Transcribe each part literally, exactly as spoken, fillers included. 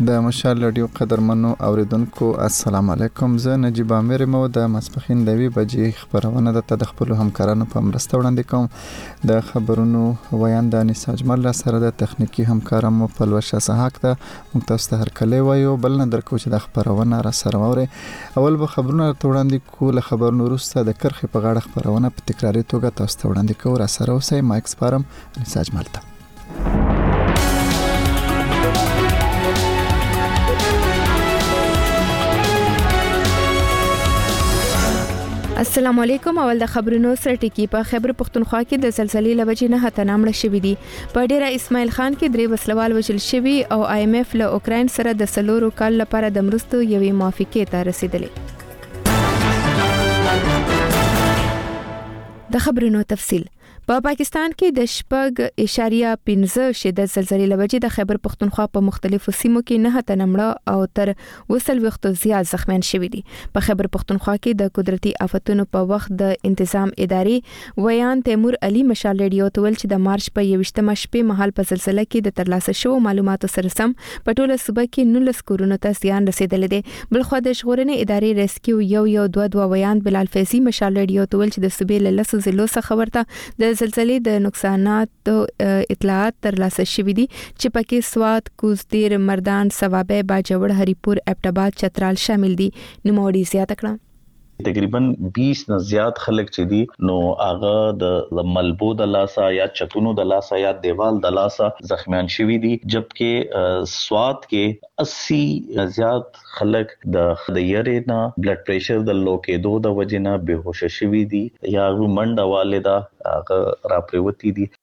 د مشال رادیو قدرمنو اوریدونکو السلام علیکم. زه نجیب امیر مو د مسپخین د وی بجې خبرونه د تدخل همکارانو په مرسته وړاندې کوم. د خبرونو ویاند انیس اجمل سره د تخنیکی همکارانو په لوشه سحق ته مختص هر کله وایو بل نه درکو چې د خبرونه را سره وره. اول به خبرونه وړاندې کوله خبرونو وروسته د کرخې په غاړه خبرونه په تکراری توګه تاسو ته وړاندې کوو. را سره اوسئ. مایک سپارم انیس اجمل ته. السلام علیکم. اول د خبرونو سره ټکی. په خیبر پختونخوا کې د زلزلې لوجې نه هتنامړه شوې دي. په ډیره اسماعیل خان کې درې وسلوال وژل شوي او آی ایم ایف له اوکرين سره د سلورو کال لپاره د مرستو یوې موافقې ته رسیدلې. د خبرونو تفصیل. په پا پاکستان کې د شپږ اشاریه پنځه شدت زلزلې لوجې د خیبر پختونخوا په مختلفو سیمو کې نه تنمړه او تر وسل وختو زیات زخمیان شوي دي. په خیبر پختونخوا کې د قدرتي آفتونو په وخت د تنظیم ادارې ویان تیمور علي مشال رادیو تول چې د مارچ په یوشتمه شپې مهال په زلزلې کې د ترلاسه شوو معلوماتو سره سم په ټوله صوبه کې نولس کورونو ته زیان رسیدلی دی. بلخو د ژغورنې ادارې ریسکیو یو یو دوه دوه ویان بلال فیضی مشال رادیو تول چې د صوبې له لسو ضلعو څخه ورته د زلزلې د نقصانات اطلاعات ترلاسه شوې دي چې پکې سوات، کوزدیر، مردان، سوابه، باجوړ، هریپور، ابټاباد، چترال شامل دي. نوموړي زیاته کړه تقریبا بیس نه زیات خلک چې دي نو هغه د ملبو د لاسا یا چتونو د لاسا یا دیوال د لاسا زخمیان شوي دي. جبکې سوات کې اسی زیات خلک د خدایره نه بلډ پریشر د لو کېدو د وجنه بهوش شوي دي یا منډه والده هغه راپریوتی دي.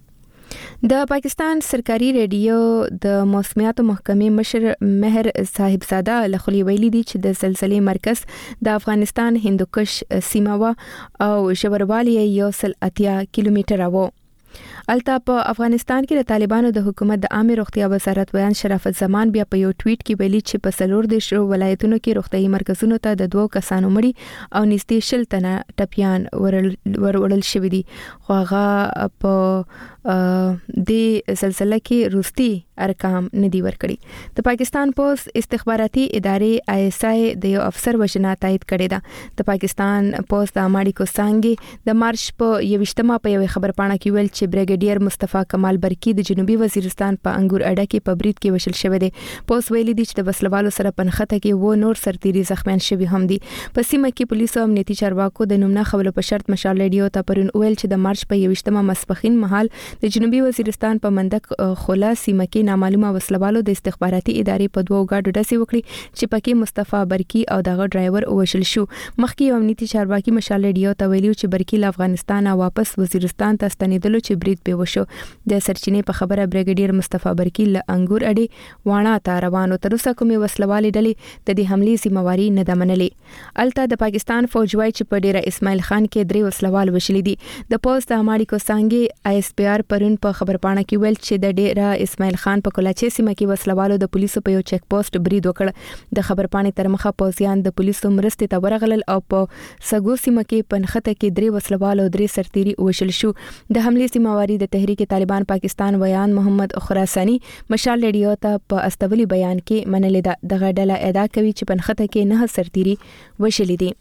د پاکستان سرکاري ریډیو د موسمیاتو محکمې مشر مهر صاحبزاده لخوا ویلي دي چې د زلزلې مرکز د افغانستان هندوکش سیمه وا او ژوروالی یو سل اتیا کیلومتره وو. الته په افغانستان کې د طالبانو د حکومت د عامه روغتیا وزارت ویان شرافت زمان بیا په یو ټویټ کې ویلي چې په سلور د شو ولایتونو کې روغتيایي مرکزونو ته د دوه کسانو مړي او نږدې شل تنه ټپيان ورول شوې دي. خو هغه په د زلزلې کې روستي ارقام ندي ورکړي. د پاکستان پولیس استخباراتي ادارې آی اس آی د یو افسر وژنه تایید کړې ده. د پاکستان پولیس د اماډیکو سانګي د مارچ په یوشتمه په یو خبر پاڼه کې ویل چې بریګیډیر مصطفی کمال برکی د جنوبي وزیرستان په انګور اډه کې په برید کې وشل شوی دی. پولیس ویلي دي چې د وسلوالو سره پنخته کې و نور سرتيري زخمیان شوي هم دي. په سیمه کې پولیسو امنیتي چارواکو د نومنا خبرو په شرط مشال رادیو ته پرون ویل چې د مارچ په یوشتمه مسپخین مهال د جنوبي وزیرستان په مندک خولا سیمه کې نامعلومه وسلوالو د استخباراتي ادارې په دوو غاډو ډسې وکړي چې پکې مصطفی برکی او دغه ډرایور وشل شو. مخکې امنیتي چارواکي مشال رادیو ته ویلي چې برکی له افغانستان واپس وزیرستان ته ستنیدلو چې برید به وشو. د سرچینې په خبره بریګیډیر مصطفی برکی له انګور اډې واڼه ته روانو. تر اوسه کومې وسلوالې ډلې د دې حملې ذمہواری نه ده منلې. الته د پاکستان فوج وايي چې په ډیره اسماعیل خان کې درې وسلوال وشلي دي. د پولیس د اماډیکو سانګي آی اس پی آر پرون په خبر پاڼه کې ویل چې د ډیره اسماعیل خان په کولاچې سیمه کې وسلوالو د پولیسو په یو چیک پوسټ برید وکړ. د خبر پاڼې تر مخه پوځیان د پولیسو مرستې ته ورغلل او په سګو سیمه کې پنخته کې درې وسلوال او درې سرتيري وشل شو. د حملې ذمہواری د تحریک طالبان پاکستان ویان محمد خراسانی مشال رادیو ته په استولی بیان کې منلې ده. دغه ډله ادعا کوي چې پنخته کې نه سرتيري وشلې دي.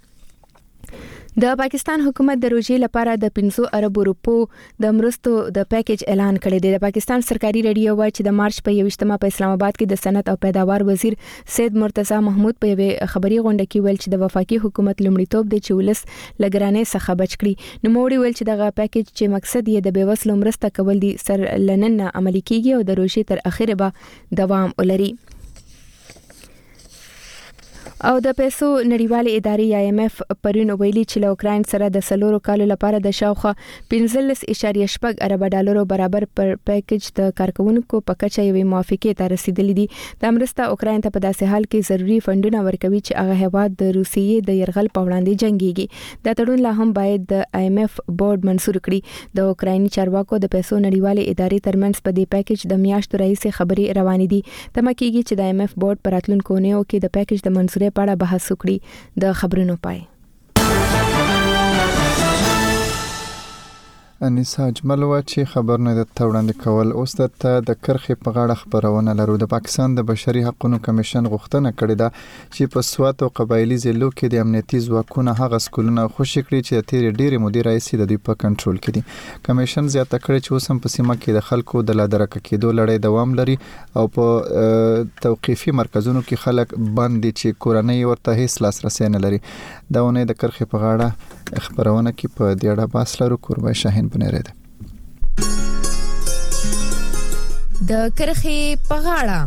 د پاکستان حکومت د روزي لپاره د پنځه ارب روپو د مرستو د پیکیج اعلان کړی دی. د پاکستان سرکاري رادیو وايي چې د مارچ په یوشتمه په اسلام آباد کې د صنعت او پیداوار وزیر سید مرتضی محمود په یوه خبري غونډه کې ویل چې د وفاقي حکومت لومړیتوب دی چې ولس لګرانې څخه بچ کړي. نو موړي ویل چې دغه پیکیج چې مقصد یې د بیوسلو مرسته کول دي سر لنن عملي کیږي او د روزي تر اخره به دوام ولري. او د پیسو نړیوالې ادارې آی ایم ایف پرون ویلي چې له اوکرين سره د سلورو کالو لپاره د شاوخه پنځلس اشاریه شپږ ارب ډالرو برابر پر پیکیج د کارکونکو په کچه یوې موافقې ته رسیدلې دي. د امرسته اوکرين ته په داسې حال کې ضروري فندونه ورکوي چې هغه هیواد د روسیې د يرغل په وړاندې جنگيږي. دا تړون لا هم باید د آی ایم ایف بورډ منسور کړي. د اوکرایني چارواکو د پیسو نړیوالې ادارې ترمنځ په دې پیکیج د میاشتو راهیسې خبري روانې دي. تمه کیږي چې د آی ایم ایف بورډ پر راتلونکو نیو کې د پیکیج د منسورې په اړه بحث وکړي. د خبرونو پای. انیسا اجمل و چې خبرونه د توړاندې کول. اوس د د کرخې په غاړه خبرونه لرو. د پاکستان د بشري حقوقو کمیشن غوښتنه کړې ده چې په سوات او قبایلی ضلعو کې د امنیتي ځواکونو هغه سکولونه خوشي کړي چې د تیر ډېرې مودې راځي د دوی په کنټرول کې دي. کمیشن زیاته کړې چې اوس هم په سیمه کې د خلکو د لادرکه کېدو لړۍ دوام لري او په توقيفي مرکزونو کې خلک بند دي چې کورنۍ ورته هیڅ لاسرسي نه لري. دا ونه د کرخې په غاړه خبرونه کې په دې اړه بحث لرو. قربای شاهین بنره ده د کرخې په غاړه.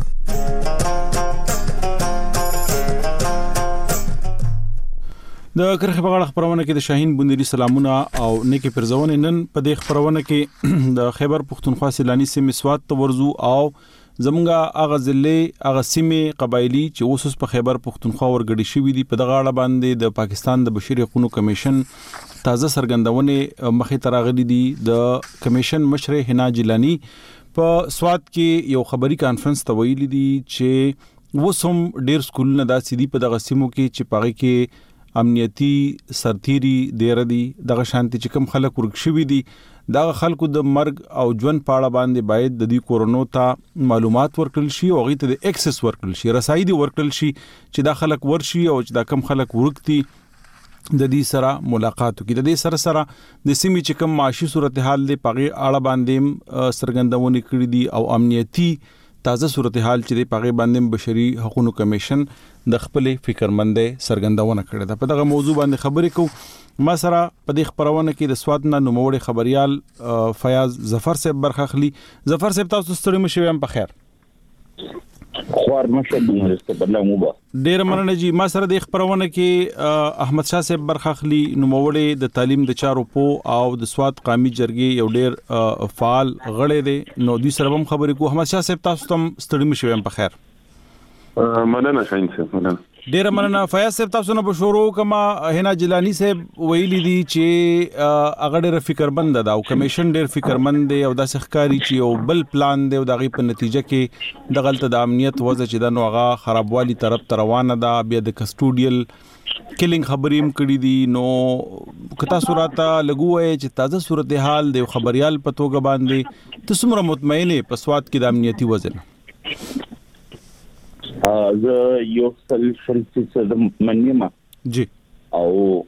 د کرخې په غاړه خبرونه کې د شاهین بندري سلامونه او نیکی پرزونه. نن په دې خبرونه کې د خیبر پختونخوا سیلانی سیمې سوات ته ورزو او زمونږه اغه ضلع اغه سیمې قبایلی چې اوس په خیبر پختونخوا ورګړي شوې دي په دغه اړه باندې د پاکستان د بشري حقوقو کمیشن تازه سرګندونه مخې تراغلي دي. د کمیشن مشر حنا جیلانی په سوات کې یو خبري کانفرنس ته ویلي دي چې وسوم ډیر سکولونه داسې دي په دغه سیمو کې چې پاغي کې امنیتي سرتيري ډیر دي. دغه شانتي چې کوم خلک ورکشوي دي دا خلکو د مرګ او ژوند پاړه باندې باید د دې کورونو ته معلومات ورکړل شي او غي ته د اکسس ورکړل شي رسایي دی ورکړل شي چې دا خلک ورشي او چې دا کم خلک ورکتي د دې سره ملاقات وکړي. د دې سره سره د سیمې چې کم معاشي صورتحال دی پغه اړه باندې سرګندونه کړې دي او امنیتي تازه صورتحال چې د پغه باندې بشري حقوقو کمیشن د خپل فکرمندې سرګندونه کړې ده. په دغه موضوع باندې خبرې کوو. ما سره په دې خبرونه کې د سوات نه نوموړي خبريال فیاض ظفر صاحب برخه اخلي. ظفر صاحب تاسو ستړي مشوي هم په خیر. خوار مشه بنرسته بل موبا ډیر مننه جی. ما سره د خبرونه کې احمد شاه صاحب برخه اخلي نوموړي د تعلیم د چارو په او د سوات قومي جرګې یو ډیر فعال غړی دی. نو دوی سره هم خبرې کوو. احمد شاه صاحب تاسو تم ستړي مشوي هم په خیر. مننه شاین صاحب مننه. ډیر مننه. فیاض صاحب تاسو نه بشورو کما حنا جیلانی صاحب ویلي دي چې هغه ډیر فکرمند ده او کمیشن ډیر فکرمند دی او د سخکاری چې یو بل پلان دی او دغه په نتیجه کې د غلط د امنیت وضع چې د نوغه خرابوالي طرف روانه ده. بیا د کسټوډیل کلینګ خبریم کړی دي. نو کتا سورته لګوي چې تازه صورتحال د خبريال په توګه باندې تاسو مطمئنه په سوات کې د امنیتي وضع زه یو سل شل منیمه جی او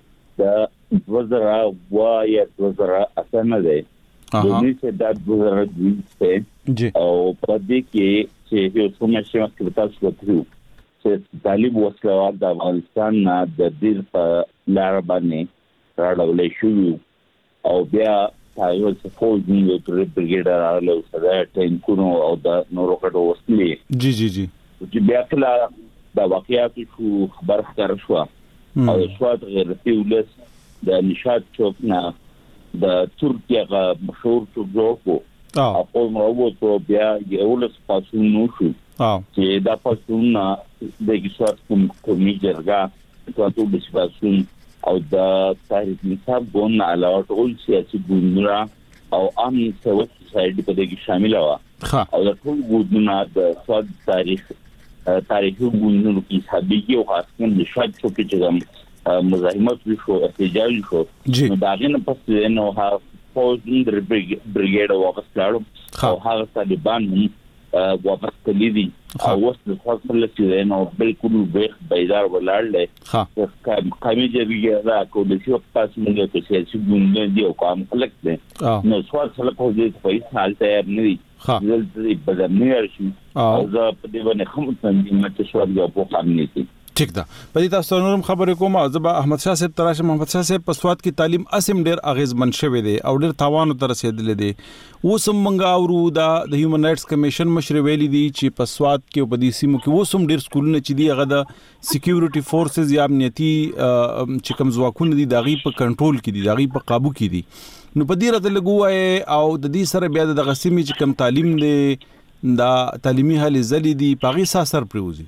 د وزرا وای وزرا اسنه ده د دې چې د وزرا دې جی او په دې کې چې یو څومره شي چې تاسو وکړو چې طالب وسله د افغانستان نه د دې په لار باندې راړولې شو او بیا تاسو څه فوج نیو تر بریګیډر راغلو سره ټینکونو او د نورو کډو وسلې جی جی جی چې بیا کله د واقعیاتو شو خبر ښکار شو او سواد غیرتي ولس د نشاط چوک نه د ترکیه مشهور چوک جوړ او په موضوع بیا یو لس پاسونو شو چې دا پاسونه د سواد کومي جرګه تاسو د پاسون او د تاریخ نصاب ګون علاوه ټول سیاسي ګوندونه او عام سیاسي سوسایټي په دې کې شامل و او د ټول ګوندونو د سواد تاریخ تاریخي ګوندونو کې حسابي او خاصه د شاد چوکي چې مزاحمت وشو احتجاج شو نو دا غنه پس نو ها فوج د بریګیډ واپس لاړو او هغه طالبان واپس کړي دي او اوس د خپل چې نو بالکل بیخ بیدار ولاړل ها قومي جرګه دا کوم چې په تاسو موږ ته چې ګوند دی او کوم خلک دي نو سوال سره په دې په هیڅ حال تیار نه دي دلته په دمیر شي او زه په دې باندې کوم څنګه مته سوال یو په خامنې دي. ٹھیک ده. په دې تاسو نورم خبرې کوم. زبا احمد شاه صاحب تراشه محمد شاه صاحب په سواد کې تعلیم اسیم ډیر اغیزمن شوی دی او ډیر تاوان تر رسیدل دي. وسم منګا اورو دا د هیومن رائټس کمیشن مشر ویلي دي چې په سواد کې په دې سیمو کې وسم ډیر سکولونه چې دی هغه د سکیورټي فورسز یا امنیتي چې کوم ځواکونه دي دغه په کنټرول کې دي دغه په قابو کې دي. نو په دې راته لګوي او د دې سره بیا د غسیمي چې کوم تعلیم دی دا تعلیمي هلي زلي دي پاغي اثر پروزي.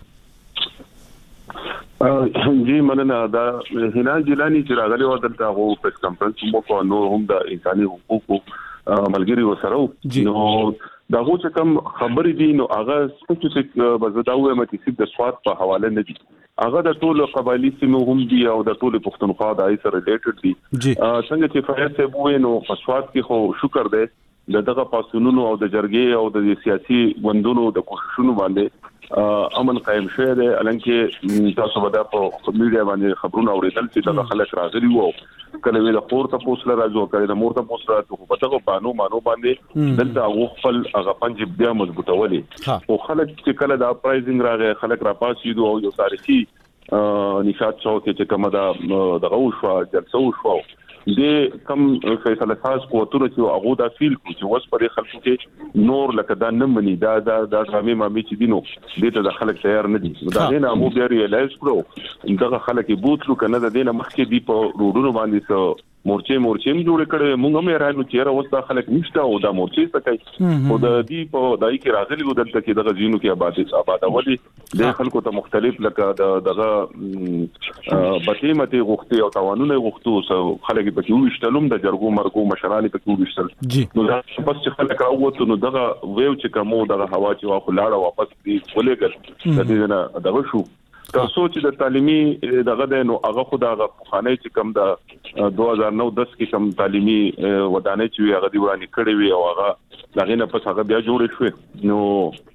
جی مننه. دا حنا جیلانی چې راغلی و دلته هو پریس کانفرنس مو کو نو هم د انساني حقوقو ملګری وسره نو دا هو چې کوم خبرې دي نو هغه سپیسیفیک بزداوه مې چې د سواد په حواله نه دي هغه د ټول قبایلی سیمو هم دي او د ټول پښتونخوا د آی سره ریلیټډ دي. څنګه چې فایز ته وې نو پسواد کې خو شکر دی دغه پاسونونو او د جرګې او د سیاسي غوندونو د کوششونو باندې امن قائم شوی دی. الانکه تاسو به د میډیا باندې خبرونه اوریدل چې د خلک راغلي وو کله ویل خور ته پوسټ راځو کله د مور ته پوسټ راځو په دغه بانو مانو باندې دلته هغه خپل هغه پنځه بیا مضبوطولې او خلک چې کله د اپرایزینګ راغی خلک را پاسې او یو تاریخي نشاط شو چې کومه د دغه وشو جلسه وشو د کم فیصله ساز قوتونه چې هغه دا فیل کو چې وس پر خلکو کې نور لکه دا نه مني دا دا د رامي مامي چې دینو دته د خلک تیار نه دي دا نه مو بیا ریلایز کړو دغه خلک بوتلو کنه د دینه مخکې دی په روډونو باندې سو مورچې مورچې جوړ کړي مونږ هم راځو چې راوځه دا خلک نشته او دا مورچې څه کوي او د دې په دای کې راغلي و دلته کې دغه ژوند کې آبادی آبادولي د خلکو ته مختلف لکه دغه بټې مته غوښتي او توانونه غوښتو خلک په کې وشتلم د جرګو مرګو مشران په کې وشتل نو دا بس چې خلک راووتو نو دغه ویو چې کومو دغه هوا چې واخو لاړه واپس دی ولېګل د دې نه دغه شو تاسو چې د تعلیمي دغه د نو هغه خو دغه خانه چې کم د دوه هزار نو دس کې کم تعلیمي ودانې چې هغه دی وراني کړې وي او هغه دغه نه پس هغه بیا جوړ شو نو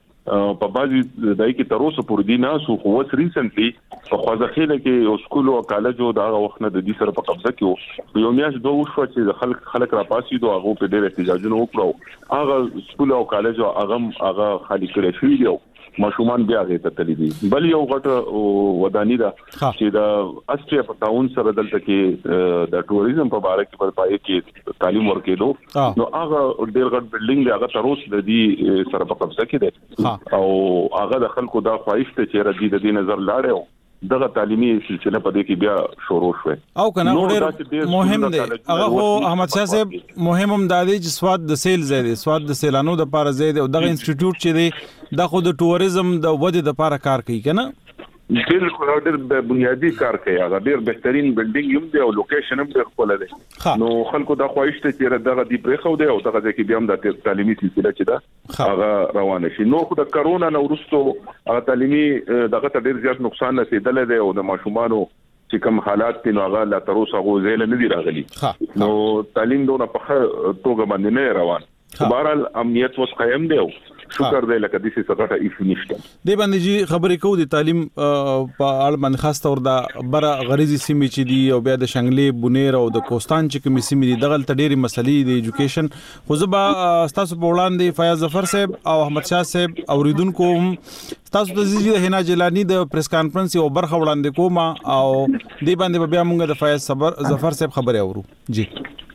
په بازي دای کې تر اوسه پر دي نه سو خو وس ریسنټلی په خوځخېله کې یو سکول او کالج او دغه وخت نه د دې سره په قبضه کې یو میاش دوه شو چې خلک خلک را پاسې دوه هغه په ډېر احتجاجونه وکړو هغه سکول او کالج او هغه هغه خالي کړی شوی دی ماشومان بیا غي ته تللی دي بل یو غټه ودانی ده چې د استریا په تاون سره دلته کې د ټوریزم په اړه کې په پای کې تعلیم ورکېدو نو هغه ډېر غټ بلډینګ دی هغه تر اوسه د دې سره په قبضه کې دی او هغه د خلکو د خواهش ته چې ردی د دې نظر لاړ دغه تعلیمي سلسله په دې کې بیا شروع شوه او کنه ډېر مهم دی هغه هو احمد شاه صاحب مهم هم د دې سواد د سیل زیاده سواد د سیلانو د پاره زیاده او دغه انسټیټیوټ چې دی د خود ټوریزم د ودې د پاره کار کوي کنه بالکل ډېر بنیادی کار کوي هغه ډېر بهترین بلډینګ یم دی او لوکیشن هم ډېر خپل دی نو خلکو دا خواهش ته چې دغه دی پرخو دی او دغه ځکه بیا هم د تعلیمي سلسله چې دا هغه روانه شي نو خو د کرونا نو وروسته هغه تعلیمي دغه ته ډېر زیات نقصان رسیدل دی او د ماشومانو چې کوم حالات تنو هغه لا تر اوسه غوځیل نه دی راغلي نو تعلیم دونه په توګه باندې نه روان بهرحال امنیت وس قائم دی شکر دی لکه د څه څه ایف نشته دی باندې جی خبرې کوو د تعلیم په اړه باندې خاص تور د بره غریزي سیمې چې دی او بیا د شنګلې بونیر او د کوستان چې کومې سیمې دي دغه ډېری مسلې د ایجوکیشن خو زبا تاسو په وړاندې فیاض ظفر صاحب او احمد شاه صاحب اوریدونکو تاسو د زیږی د حنا جیلانی د پریس کانفرنس او برخه وړاندې کوم او دی باندې بیا موږ د فیاض ظفر صاحب خبرې اورو جی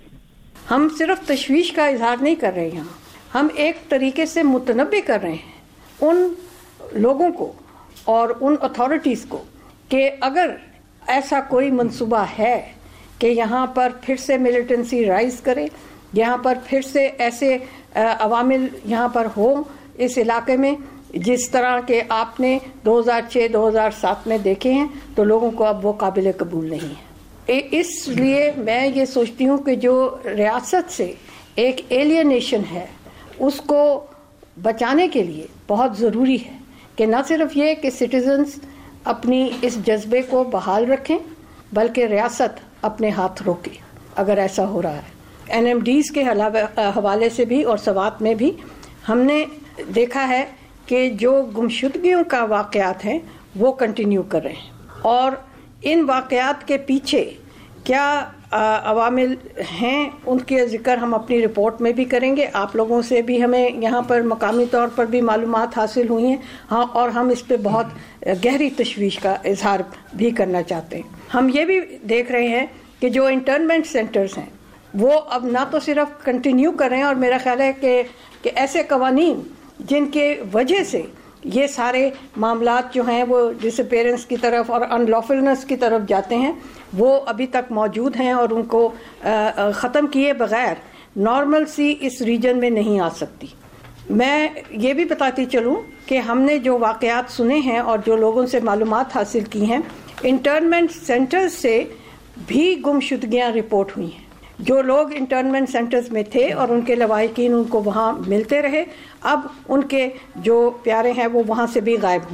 हम सिर्फ तशवीश का इजहार नहीं कर रहे हैं हम एक तरीके से मुतनब्बे कर रहे हैं उन लोगों को और उन अथॉरिटीज़ को कि अगर ऐसा कोई मंसूबा है कि यहाँ पर फिर से मिलिटेंसी राइज करे यहाँ पर फिर से ऐसे अवामिल यहाँ पर हो इस इलाके में जिस तरह के आपने दो हज़ार छह दो हज़ार सात में देखे हैं तो लोगों को अब वो काबिल कबूल नहीं है। इसलिए मैं ये सोचती हूँ कि जो रियासत से एक एलियनेशन है उसको बचाने के लिए बहुत ज़रूरी है कि न सिर्फ ये कि सिटीजन्स अपनी इस जज्बे को बहाल रखें बल्कि रियासत अपने हाथ रोके अगर ऐसा हो रहा है। एन एम डीज़ के हवाले से भी और सवात में भी हमने देखा है कि जो गुमशुदगियों का वाक़यात हैं वो कंटिन्यू कर रहे हैं और इन वाक़यात के पीछे क्या अवामिल हैं उनके ज़िक्र हम अपनी रिपोर्ट में भी करेंगे। आप लोगों से भी हमें यहाँ पर मकामी तौर पर भी मालूमात हासिल हुई हैं हाँ और हम इस पे बहुत गहरी तशवीश का इजहार भी करना चाहते हैं। हम ये भी देख रहे हैं कि जो इंटर्नमेंट सेंटर्स हैं वो अब ना तो सिर्फ कंटिन्यू कर रहे हैं और मेरा ख्याल है कि, कि ऐसे कवानीन जिनके वजह से ये सारे मामलात जो हैं वो डिसअपीयरेंस की तरफ और अनलॉफुलनेस की तरफ जाते हैं वो अभी तक मौजूद हैं और उनको ख़त्म किए बगैर नॉर्मल सी इस रीजन में नहीं आ सकती। मैं ये भी बताती चलूँ कि हमने जो वाक़यात सुने हैं और जो लोगों से मालूमात हासिल की हैं इंटर्नमेंट सेंटर्स से भी गुमशुदगियाँ रिपोर्ट हुई हैं। जो लोग इंटर्नमेंट सेंटर्स में थे और उनके लवाहिकीन उनको वहाँ मिलते रहे अब उनके जो प्यारे हैं वो वहाँ से भी गायब हुए हैं।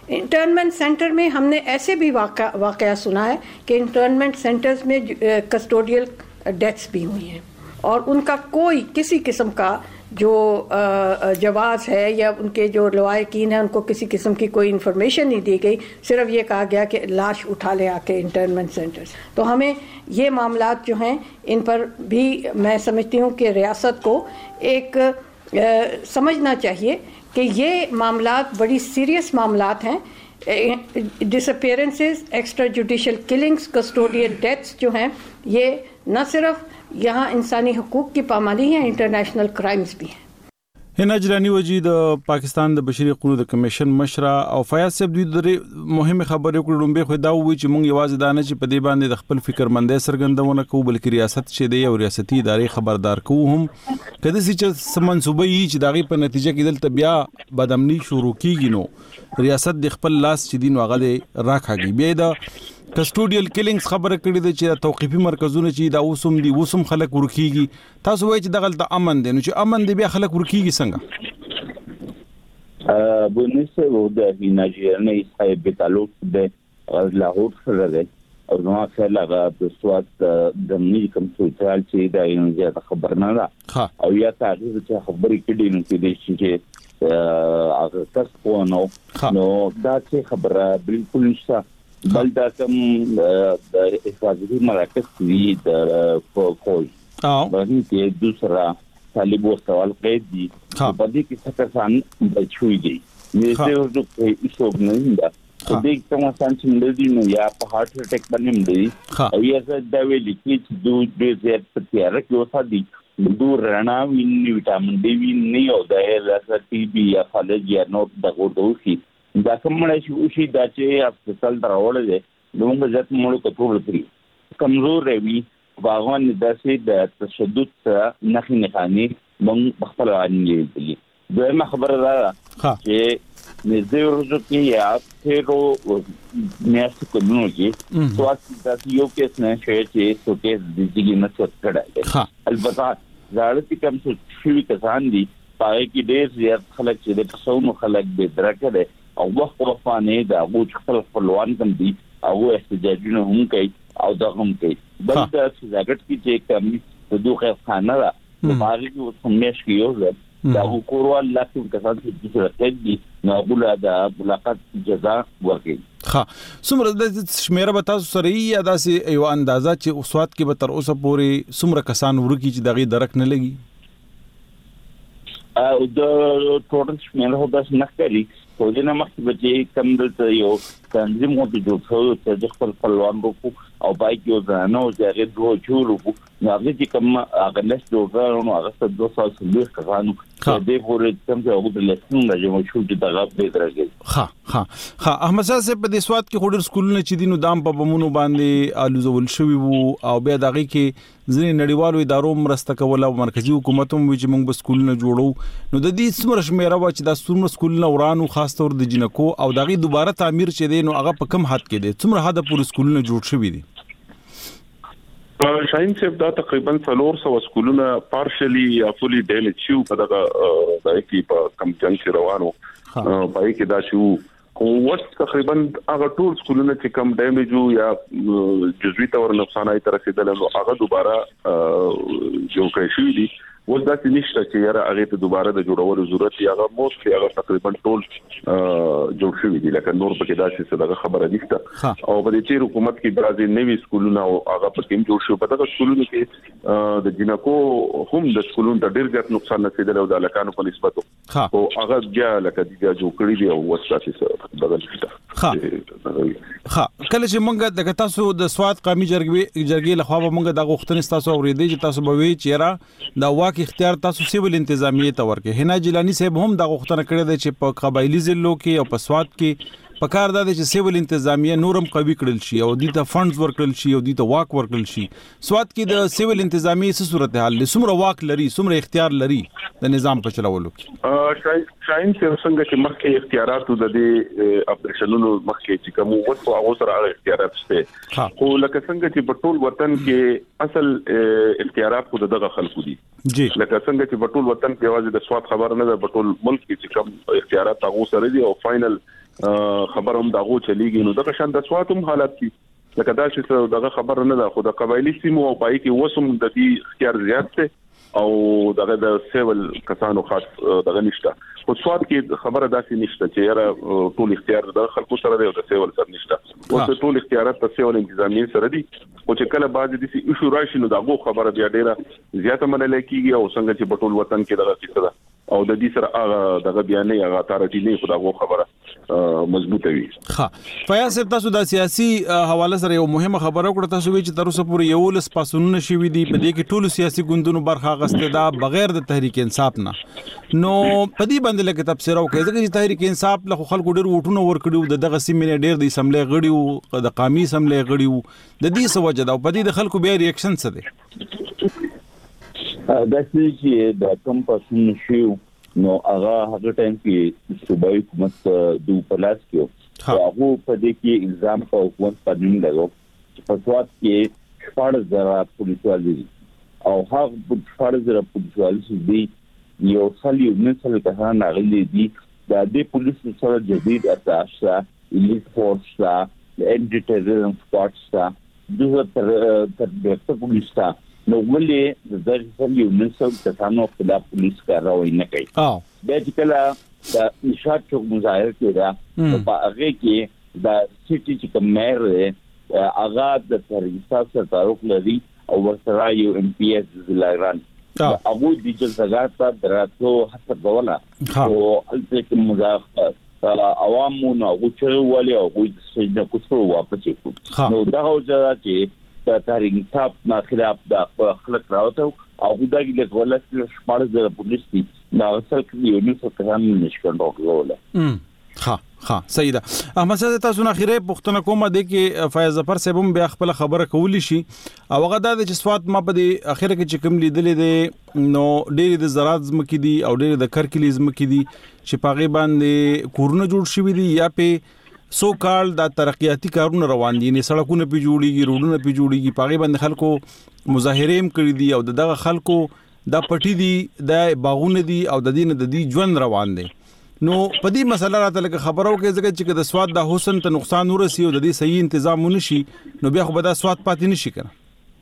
इंटर्नमेंट सेंटर में हमने ऐसे भी वाक़या वाक़या सुना है कि इंटर्नमेंट सेंटर्स में कस्टोडियल डेथ्स भी हुई हैं और उनका कोई किसी किस्म का जो जवाब है या उनके जो लवाहिकीन हैं उनको किसी किस्म की कोई इन्फॉर्मेशन नहीं दी गई, सिर्फ ये कहा गया कि लाश उठा ले आके इंटर्नमेंट सेंटर्स। तो हमें ये मामलात जो हैं इन पर भी मैं समझती हूँ कि रियासत को एक आ, समझना चाहिए कि ये मामलात बड़ी सीरियस मामलात हैं। Disappearances, extra judicial killings, custodial deaths जो हैं ये न सिर्फ यहाँ इंसानी हकूक़ की पामाली है, इंटरनेशनल क्राइम्स भी हैं। हिना जिलानी वजी د पाकिستان د بشري حقوقو د کمیشن مشره او فیاض صاحب دوی د مهمه خبرې کړې لومبه خو دا وی چې مونږ یوازې دانه چې په دې باندې د خپل فکر مندۍ سرګندونه کوو بلکې ریاست چې دی او ریاستي ادارې خبردار کوو هم کله چې سمنسوبه یي چې داغي په نتیجه کې دلته بیا بدامني شروع کیږي نو ریاست د خپل لاس چې دین وغله راکاږي بیا د کسټوډیل کیلینګز خبره کړې ده چې توقيفي مرکزونه چې دا اوسم دي اوسم خلک ورکیږي، تاسو وایي چې دغه ته امن دي نو چې امن دي بیا خلک ورکیږي څنګه؟ ا بونسه و د نایجیریا صاحب تعلق د لاهور سره ده او نو خلک د سواد د نی کوم سوچال چې دا یو ځای خبر نه ده او یا تاسو چې خبرې کړي نو چې چې هغه تاسو نو نو دا چې خبره بالکل نشته بل دا کوم د حفاظتي مراکز دي د فوج او باندې کې دوسرا طالب سوال قید دي په دې کې څه کسان بچوي دي مې څه ورته هیڅ نه ده په دې کې کوم څه چې ملي نو یا په هارت اٹیک باندې ملي او یا څه دا ویل کې چې دوه ډېر په تیار کې وسه دي دور رڼا ویني وټامین ډي ویني او د هر ټي بي یا فالج یا نو د ورته دا کوم شي او شي دا چې هسپتال دراوړل دي موږ ځات موږ کتور لري کمزور وي باغون داسې د تشدد نه نه خاني موږ خپل باندې دي دغه خبره ده چې نږدې ورځو کې یا پیرو میاشت کومو کې سواد د یو کې څنګه چې څو کې د دې نه څه کړه البته ځاړتي کوم څه شي کسان دي پای کې ډېر زیات خلک چې د تصوم خلک به درکړي او وخت وفانه دا غو خپل خپلوان کوم دي او احتجاجونه هم کوي او دا هم کوي بل دا ځاګټ کې چې کوم د دوه خانه را ماري او سمېش کیو دا وکړو لکه کسان چې د راتګ دي نو بوله دا ملاقات جزا ورکړي. ها څومره د شمیره به تاسو سره یا داسې یو اندازه چې اوسوات کې به تر اوسه پورې څومره کسان ورکی چې دغه درک نه لګي او د ټوټل شمیره هو داس نه کوي خو دې نه مخکې به کم دلته یو تنظیم مو د جوړ شو چې د خپل خپلوان وکړو او پای کې ځانو ځای دوه جوړ وکړو نو هغه چې کوم هغه نس جوړ نو هغه څه دوه سال څلور کسانو دې پورې کوم څه هغه د لسنو راځي شو چې دغه به درګي ها ها ها احمد صاحب په دې سواد کې خوري سکولونه چې دینو دام په بمونو باندې الوزول شوی وو او بیا دغه کې ځینې نړیوالو ادارو مرسته کول او مرکزی حکومت هم چې موږ به سکولونه جوړو نو د دې څومره شمیره و چې د څومره سکولونه ورانو خاص تور د جنکو او دغه دوباره تعمیر چې دی نو هغه په کم حد کې دی څومره حد پورې سکولونه جوړ شوی دي؟ شاین صاحب دا تقریبا څلور سوه سکولونه پارشلی یا فولي ډیمیج شو په دغه دای کې په کم جنګ روانو پای کې دا شو او وخت تقریبا هغه ټول سکولونه چې کم ډیمیج یا جزوی تور نقصانای تر رسیدل نو هغه دوباره جوړ کړی شو دي ول دا چې نشته چې یاره هغه ته دوباره د جوړولو ضرورت یې هغه موست هغه تقریبا ټول جوړ شوی دي لکه نور پکې دا چې دغه خبره نشته او په دې چې حکومت کې برازي نوي سکولونه او هغه پکې جوړ شو په دغه سکولونو کې د جنکو هم د سکولونو ته ډېر زیات نقصان رسیدل او د لکانو په نسبت او هغه بیا لکه دې جوړ کړی دی او وساتې سره دغه نشته ها ها کله چې مونږ د تاسو د سواد قومي جرګې جرګې لخوا مونږ د غوښتنې تاسو اوریدي چې تاسو به وی چیرې دا واک اختیار تاسو سیول انتظامیه ته ورکې هنا جیلانی صاحب هم د غوښتنه کړې ده چې په قبایلی ضلعو کې او په سواد کې پکار ده چې سیول انتظامیه نورم قوي کړل شي او د ته فندز ورکړل شي او د ته واک ورکړل شي سواد کې د سیول انتظامیه څه صورتحال لسمره واک لري سمره اختیار لري د نظام په چلولو کې شاین څنګه چې مخکې اختیارات د دې اپریشنونو مخکې چې کوم وڅو هغه سره اختیارات شته خو لکه څنګه چې په ټول وطن کې اصل اختیارات خو دغه خلکو دي جی لکه څنګه چې په ټول وطن کې واځي د سواد خبر نه ده په ټول ملک کې چې کوم اختیارات هغه سره دي او فائنل خبر هم دغه چلیږي نو دغه شان د سواتم حالت کی لکه دا چې دغه خبر نه ده خو د قبایلی سیمو او پای کې وسم د دې اختیار زیات دی او دغه د سیول کسانو خاص دغه نشته خو سواد کې خبره داسې نشته چې یاره ټول اختیار د خلکو سره دی او د سیول سره نشته او ټول اختیارات د سیول انتظامی سره دي او چې کله بعد د دې ایشو راشي نو دغه خبره بیا ډیره زیاته منل کیږي او څنګه چې په ټول وطن کې دغه کیسه ده او د دې سره هغه دغه بیانې هغه اتارټی نه خو دغه خبره مضبوطه وي. ښه فیاض صاحب تاسو د سیاسي حواله سره یو مهمه خبره وکړه تاسو چې تر اوسه پورې یو لس پاسونه شوي دي په دې کې ټول سیاسي ګوندونو برخه غسته ده بغیر د تحریک انصاف نه نو په دې باندې لکه تفسیر او کې چې تحریک انصاف له خلکو ډېر وټونه ورکړي د دغه سیمې ډېر د اسمبلی غړي او د قومي اسمبلی غړي د دې سوجه دا په دې د خلکو بیا ریاکشن څه دی دا چې د کم پاسونه شو نو هغه هغه ټایم کې صوبایي حکومت د پلاس کې هغه په دې کې الزام په حکومت باندې لګو چې په سواد کې شپږ زره پولیسوالي او هغه شپږ زره پولیسوالي دي یو څل یو نسل ته نه غلي دي د دې پولیسو سره جدید اساسا الیټ فورس دا انټي ټیرریزم سکواډ دا دغه تر تر د پولیسو نو ولې د ځل یو نسل ته خلاف پولیس کاروي نه کوي او د چې کله د نشاط چوک مظاهره کې دا په هغه کې د سټي چې کومر هغه د تاریخ سره تعلق لري او ورسره یو ام پی اس زلایران هغه د جزګات ته دراتو هڅه کوله او البته کوم مظاهره عوامو نو غوښتل ولې او غوښتل د کوڅو واپس کړو نو دا هوځه چې د تحریک انصاف نه خلاف د خلک راوته او دغه د ولست شپږ د پولیس دي دا اصل کې یو نو څه کار نشي کولای. ها ها سیده احمد صاحب تاسو نه خیره پښتنه کومه د کې فیاض ظفر صاحب هم بیا خپل خبره کولی شي او هغه د جسوات ما په د اخر کې چې کوم لیدلې دي نو ډېر د زراعت زمکې دي او ډېر د کرکلی زمکې دي چې پاغي باندې کورونه جوړ شوي دي یا په سو کال د ترقیاتی کارونه روان دي نه سړکونه پی جوړیږي روډونه پی جوړیږي پاغي باندې خلکو مظاهره هم کړی دي او دغه خلکو د پټی دي د باغونه دي او د دین د دې ژوند روان دي نو په دې مسله راته لکه خبرو کې ځکه چې د سواد د حسن ته نقصان ورسي او د دې صحیح تنظیم ونشي نو بیا خو به د سواد پاتې نشي کنه.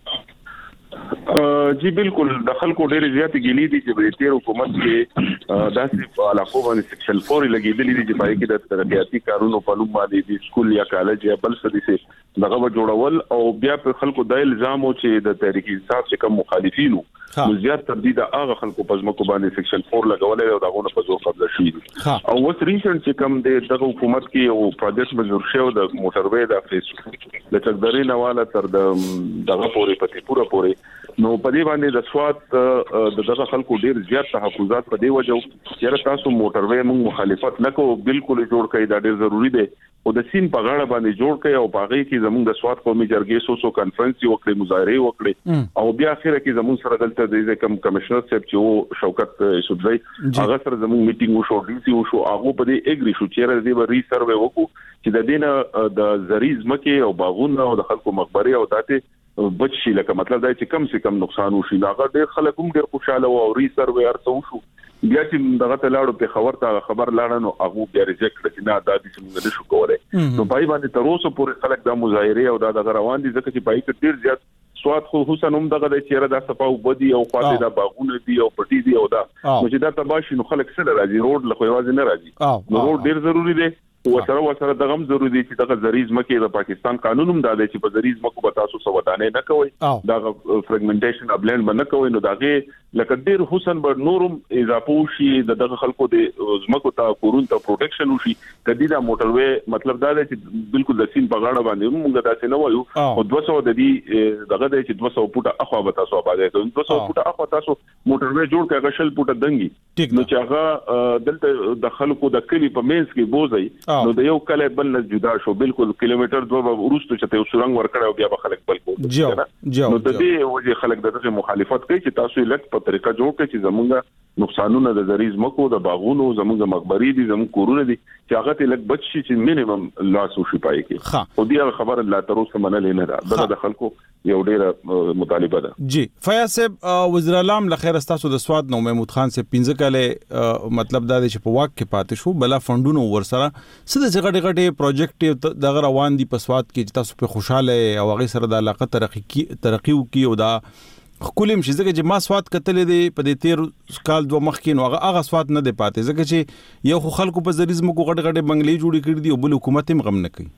جی بالکل د خلکو ډېر زیات ګیلې دي چې د تیر حکومت کې داسې په علاقو باندې سیکشن فور لګېدلې دي چې پای کې د ترقیاتي کارونو په لوم باندې د سکول یا کالج یا بل څه دي دغه جوړول او بیا په خلکو د الزام او چې د تحریک انصاف چې کوم مخالفینو نو زیات تردید هغه خلکو په ځمکو باندې سیکشن فور لګولې او دغه په زور قبضه شوی او وس ریسنت چې کوم د دغه حکومت کې او پروجیکټ منظور شوی د موټروي د فیس د چکدري نواله تر د دغه پورې پتی پورا پورې نو په دې باندې د سواد د دغه خلکو ډیر زیات تحفظات په دې وجو چې تاسو موټروي موږ مخالفت نکو بالکل جوړ کړئ دا ډیر ضروری دی او د سین په غاړه باندې جوړ کړئ او باغی کې زموږ د سواد قومي جرګې سو سو کانفرنس وکړي مظاهره وکړي او بیا اخیره کې زموږ سره دلته د کم کمشنر صاحب چې شوکت یوسفزئی هغه سره زموږ میټینګ وشو ډی سی وشو هغه په دې اګری شو چې راځي به ری سروې وکړو چې د دینه د زریز مکه او باغونه او د خلکو مقبره او داته بچ شي لکه مطلب دا چې کم سے کم نقصان وشي هغه ډېر خلک هم ډېر خوشاله او ری سروې ارته وشو بیا چې دغه تلاړو په خبر ته خبر لاړ نو هغه بیا ریجکټ کړ چې نه دا د څنګه نشو کولای نو پای باندې تر اوسه پورې خلک د مظاهره او د روان دي ځکه چې پای کې ډېر زیات سواد خو حسن هم دغه د چیرې د صفاو بدی او خاطر د باغونه دي او پټي دي او دا نو چې دا تباشي نو خلک سره راځي روډ لخوا یوازې نه راځي نو روډ ډېر ضروری دی او سره وسره دغه هم ضروری دی چې دغه زریز مکه د پاکستان قانون هم دا دی چې په زریز مکو به تاسو سودانه نه کوي دا فرګمنټیشن ابلند باندې کوي نو داغه لکه ډیر حسن بر نورم اضافه شي دغه خلکو د زمکو ته کورون ته پروټیکشن وشي کدي دا موټروي مطلب دا دی چې بالکل د سین په غاړه باندې موږ داسې نه وایو او دوه سوه د دې دغه دی چې دوه سوه فوټه اخوا به تاسو آباد کوئ دوه سوه فوټه اخوا تاسو موټروي جوړ کړئ غشل فوټه دنګي نو چې هغه دلته د خلکو د کلی په مینس کې بوزي نو د یو کله بل نه جدا شو بالکل کیلومتر دوه ورسته چې یو سورنګ ورکړ او بیا به خلک بل کو نو د دې وجه خلک دغه مخالفت کوي چې تاسو لک په طریقه جوړ کړئ چې زمونږ نقصانونه د زریز مکو د باغونو زموږ مقبري دي زموږ کورونه دي چې هغه ته لګ بچ شي چې مینیمم لاس وشي پای کې خو دې خبره لا تر اوسه منل نه ده د خلکو یو ډیره مطالبه ده. جی فیاض صاحب وزیر اعظم لخر استاسو د سواد نو محمود خان سے پنځه کاله مطلب دا چې په واک کې پاتې شو بلا فندونو ورسره سده غټي غټي پروجیکټ د روان دي په سواد کې چې تاسو په خوشاله او هغه سره د علاقه ترقی ترقی وکي او دا کولم شي ځکه چې ما سواد کتلې دي په دې تیر کال دوه مخکې نو هغه هغه سواد نه دی پاتې ځکه چې یو خو خلکو په زریزم کو غټ غټ بنگلې جوړې کړې دي او بل حکومت هم غم نه کوي.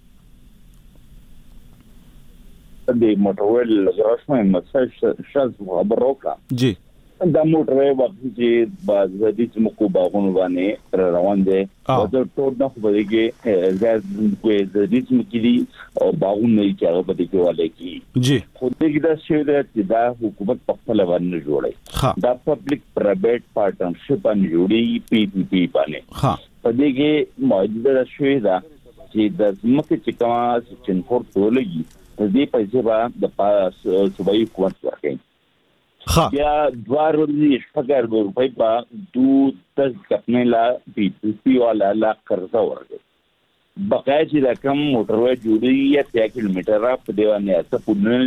د موټرویل رسمه مسج شاز خبروکا جی دا موټروي وخت چې باز د دې مکو باغونو باندې روان دي او د ټول نه خو به کې زاد کوی د دې مکې او باغونه چې هغه به کې والے کی جی خو دې دا چې چې دا حکومت په خپل باندې جوړي دا پبلک پرایویټ پارټنرشپ باندې جوړي پی پی پی باندې ها په دې کې موجوده شوی دا چې د مکه چې کما چې فور ټولګي د دې پیسې به د پاس صوبایي حکومت ورکړي ها یا دوار ورځي شپږ روپۍ په دو دس کپنه لا پی پی پی والا لا قرض ورکړي بقای چې دا کم موټروي جوړي یا څو کیلومتر را په دیوانه ته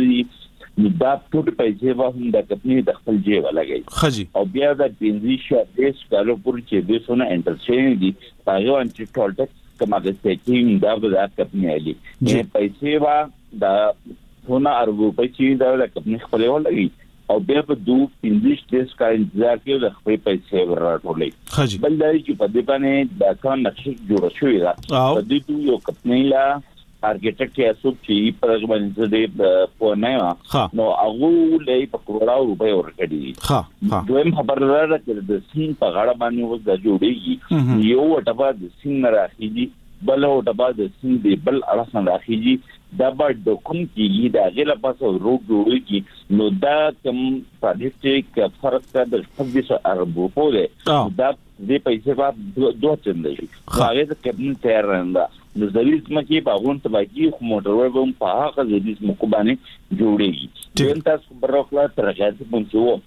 پونې دا ټول پیسې به هم د کپنې د خپل جیب لګي خجی او بیا د پنځه شپږ کالو پورې چې د سونه انټرچینج دي هغه ان چې ټول ټکس کما د سټینګ دا د کپنې علي چې پیسې وا دا ونه اربو پیسې دا د کپنې خپل ولګي او بیا په دوه پنځه دیش کا انتظار کې د خپل پیسې ورټولې خجی بل دا چې په دې باندې دا څنګه نقشه جوړ شوې ده په دې دوه یو کپنې لا ارکیټیکټ یا سوب چې په هغه باندې د پونه نو هغه لې په کروڑو روپے ورکړي ها ها دویم خبردار چې د سین په غاړه باندې وځ د جوړيږي یو ټبا د سین راخيږي بل ټبا د سین دی بل اړه راخيږي دا به د کوم کېږي دا غل پاسه روډ جوړيږي نو دا کوم پروجیکټ کې فرق د پنځه اربو په دا د پیسې په دوه چنده شي هغه د کپن تیار راندا د زریز مکه په غون ته باقي موټروي هم په هغه زریز مکو باندې جوړيږي دین تاسو برخلا ترغه پونچو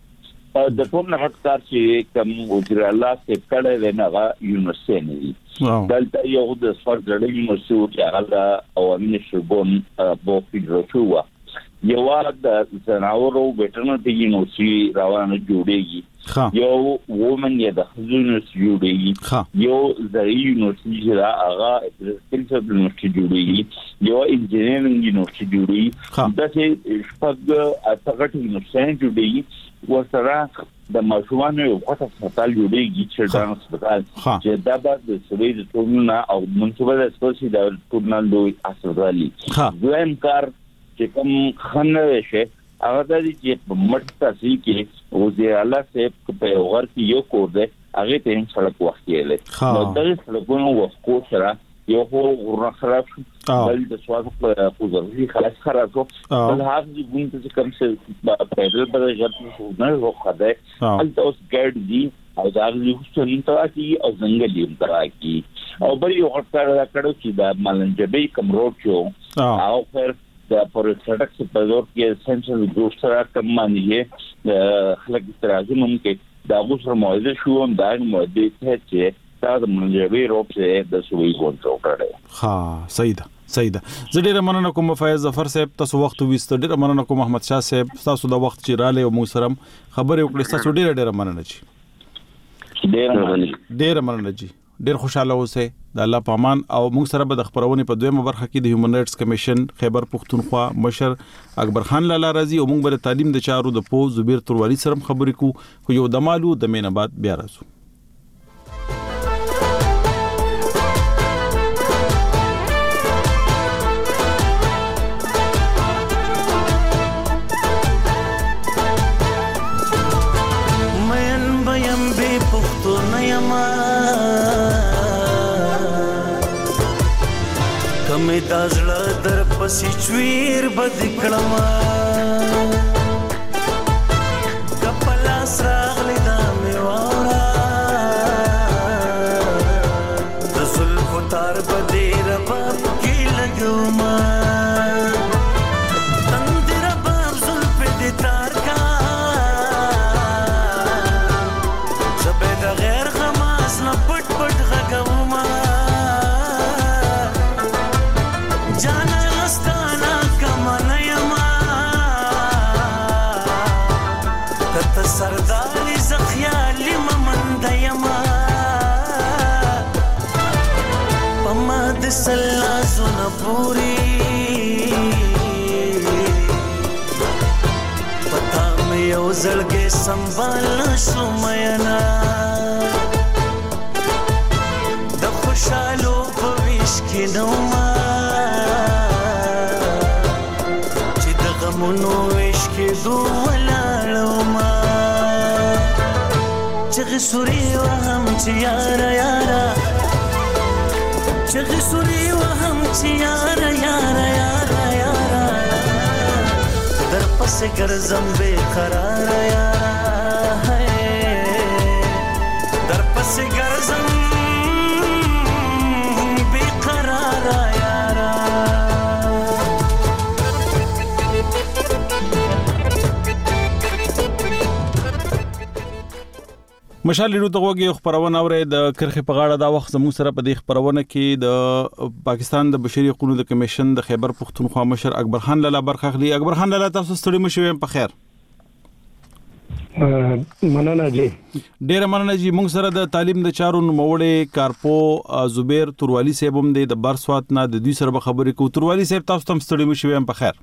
د ټول نه هټکار چې کوم وزیر الله چې کړه لنغه یونیورسيټي دلته یو د سپورت یونیورسيټي هغه او امین شربون په فیډرو یو د زناورو ویټرنری یونیورسيټي روانه جوړيږي یو وومن یا د یونیورسيټي جوړيږي یو د یونیورسيټي هغه اسپیشل یونیورسيټي جوړيږي یو انجینرینګ یونیورسيټي جوړيږي دا چې شپږ اتغټ یونیورسيټي جوړيږي ورسره د ماشومان یو غټه هسپتال جوړیږي چلډرن هسپتال چې دا د سوي د ټولنه او منصوبه د سپورتي د ټولنه لوی هسپتالي دویم کار چې کوم خنه شي هغه د دې په مټه کې وزیر اعلی صاحب په وغور کې یو کور دی هغه ته هم سړک وخت یې نو د سړکونو وښکو سره یو ورنه خراب شو بل د سواد په خوځوي خلاص خراب شو بل هغه د ګوند چې کوم څه په پیدل په ځای نه وخته ال تاسو ګډ دي او دا د حسن تراکی او زنګلی تراکی او بل یو غټه دا کړو چې د مالنجبې کوم روډ شو او پر د پر سړک په دور کې سنټرل ګروسره کوم باندې خلک ترازم کې دا غوښه موعده شو هم دا موعده ته چې دا د منځوي روپ سے د سوي کونټرول کړي ها صحیح ده صحیح ده زه ډیره مننه کوم فیاض ظفر صاحب تاسو وخت وست ډیره مننه کوم احمد شاه صاحب تاسو د وخت چې رااله او مو سره خبرې وکړې تاسو ډیره ډیره مننه چی ډیره مننه جی ډیر خوشاله اوسئ د الله پامان او موږ سره به د خبرونه په دویمه برخه کې د هیومن رائټس کمیشن خیبر پختونخوا مشر اکبر خان لالا رازی او موږ به تعلیم د چارو د پو زبیر ترواری سره خبرې کو خو یو دمالو د مینبات بیا راځو کمه دازړه در پسې چویر بد کړما کپلا سراغلی دا میوارا د زلف تار بدې رب کې لګوما تندر باب زلف دې تار کا سردار ز خیال ممند یما پما د سلا زونه پوری پتا مې یو زړګې سنبال شومینا د خوشالو په ویش کې نوما چې د غمونو ویش کې دو ولاړو ما چې غسوري وهم چې یارا یارا چغ سوري وهم چې یارا یارا یارا یارا در پس ګرځم بے قرار یارا در پس ګرځم بے قرار یارا مشال لرو ته وګي خبرونه اوري د کرخي په غاړه دا وخت زموږ سره په دې خبرونه کې د پاکستان د بشري حقوقو د کمیشن د خیبر پختونخوا مشر اکبر خان لالا برخه اخلي. اکبر خان لالا تاسو ستړي مشوي په خیر. مننه جی. ډیر مننه جی. موږ سره د تعلیم د چارو نوموړی کارپو زبیر توروالی صاحب هم د برسوات نه د دوی سره خبرې کوو. توروالی صاحب تاسو تم ستړي مشوي په خیر.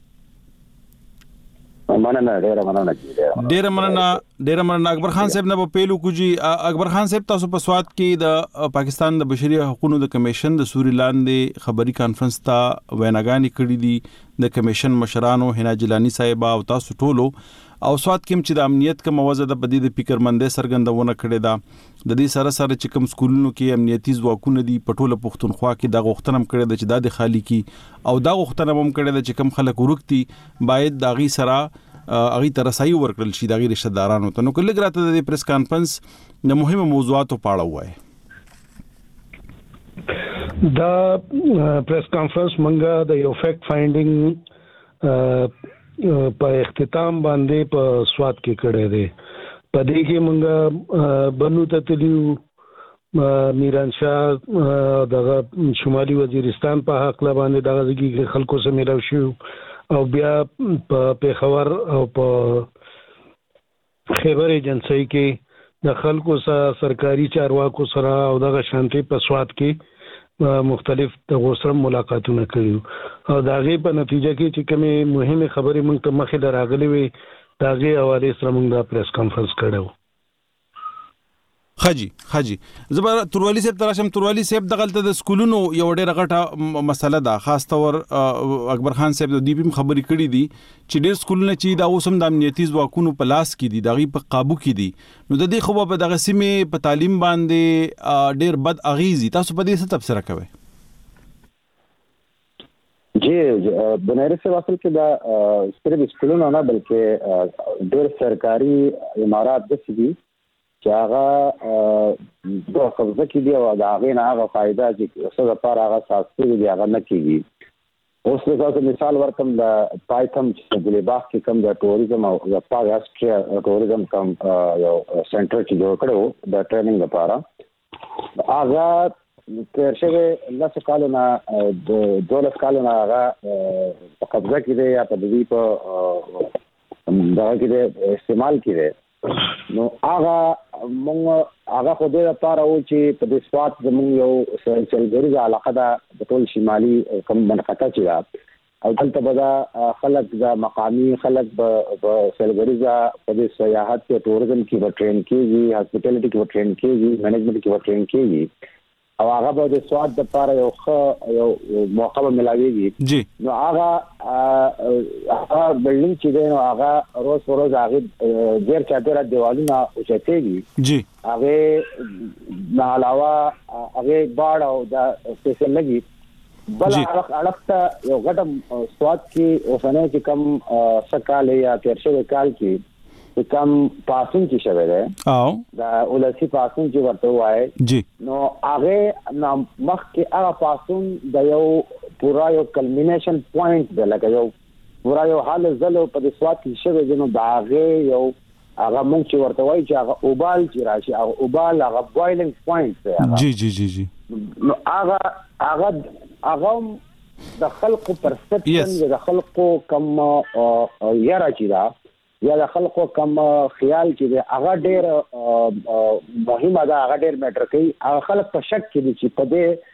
مننه ډیر مننه ډیر مننه ډیر مننه اکبر خان صاحب نه په پیلو کوجی. اکبر خان صاحب تاسو په سواد کې د پاکستان د بشري حقوقو د کمیشن د سوري لاندې خبري کانفرنس ته ویناګانی کړې دي د کمیشن مشرانو حنا جیلانی صاحب او تاسو ټولو او سواد کې چې د امنیت کوم وضع د بدی د فکرمندۍ سرګندونه کړې ده د دې سره سره چې کوم سکولونو کې امنیتي ځواکونه دي په ټوله پښتونخوا کې د غوښتنم کړې ده چې د خالی کې او دا غوښتنم هم کړې ده چې کوم خلک ورکتي باید داغي سره اغي ترسایي ورکړل شي د غیر رشتہ دارانو ته. نو کله ګراته د پریس کانفرنس د مهمه موضوعاتو په اړه وایي. دا پریس کانفرنس منګه د یو فیکټ فایندینګ په اختتام باندې په سواد کې کړه دي. په دې کې منګه بنو ته تلیو میران شاه دغه شمالي وزیرستان په حق لا باندې دغه ځکه خلکو سره ملاو شو او بیا په پیښور او په خیبر ایجنسی کې د خلکو سره سرکاري چارواکو سره او دغه شانتي په سواد کې مختلف د غوسر ملاقاتونه کړیو او داغه په نتیجه کې چې کومه مهمه خبرې موږ ته مخې دراغلي وي داغه حواله سره موږ د پریس کانفرنس کړو. خجی خجی زبر توروالی صاحب تراشم توروالی صاحب دغلت د سکولونو یو ډېر غټه مسله ده خاص تور اکبر خان صاحب د دې په خبرې کړې دي چې ډېر سکولونه چې دا اوسم د امنیتي ځواکونو په لاس کې دي دغه په قابو کې دي نو د دې خو په دغه سیمه په تعلیم باندې ډېر بد اغیزي تاسو په دې څه تفسیر کوئ؟ جی بنیری سے واصل کې دا صرف سکولونه نه بلکې ډېر سرکاري امارات د سړي چې هغه د قبضه کې دی او دا هغه نه هغه فائدہ چې څه لپاره هغه ساتي دی هغه نه کیږي. اوس لکه مثال ورکم د پایتم چې د ګلیباغ کې کوم د ټوریزم او د پاګاستریا ټوریزم کوم یو سنټر چې جوړ کړو د ټریننګ لپاره هغه تر شوه لاسه کالونه د دولت کالونه هغه په قبضه کې دی یا په دې په دا کې استعمال کې دی. نو هغه مونږ هغه خو دې لپاره و چې په دې سواد زموږ یو سلګریزه علاقه ده د ټول شمالي کوم منطقه چې ده او دلته به دا خلک دا مقامي خلک به سلګریزه په دې سیاحت کې ټوریزم کې به ټرین کېږي هاسپټالټي کې به ټرین کېږي مینجمنت کې به ټرین کېږي او هغه به د سواد د لپاره یو ښه یو موقع به ملاويږي. جی نو هغه هغه بلډینګ چې دی نو هغه روز په روز هغه ډیر چاپیره دیوالونه اوچتېږي. جی هغه نه علاوه هغه باړ او د سپیشل لګي بل اړخته یو غټم سواد کې اوسنه چې کم سکال یا تیر شوی کال کې کم پاسون چې شوی دی او دا ولسی پاسون چې ورته وایي جی نو هغه مخ کې هغه پاسون د یو پورا یو کلمینیشن پوینټ دی لکه یو پورا یو حال زلو په د سواد کې شوی دی نو دا هغه یو هغه مونږ چې ورته وایي چې هغه اوبال چې راشي هغه اوبال هغه بوایلینګ پوینټ دی. جی جی جی جی نو هغه هغه هغه د خلقو پرسپشن د خلقو کم یاره چې دا یا د خلکو کم خیال چې هغه ډېر مهمه ده، هغه ډېر میټر کوي. هغه خلک په شک کې دي چې په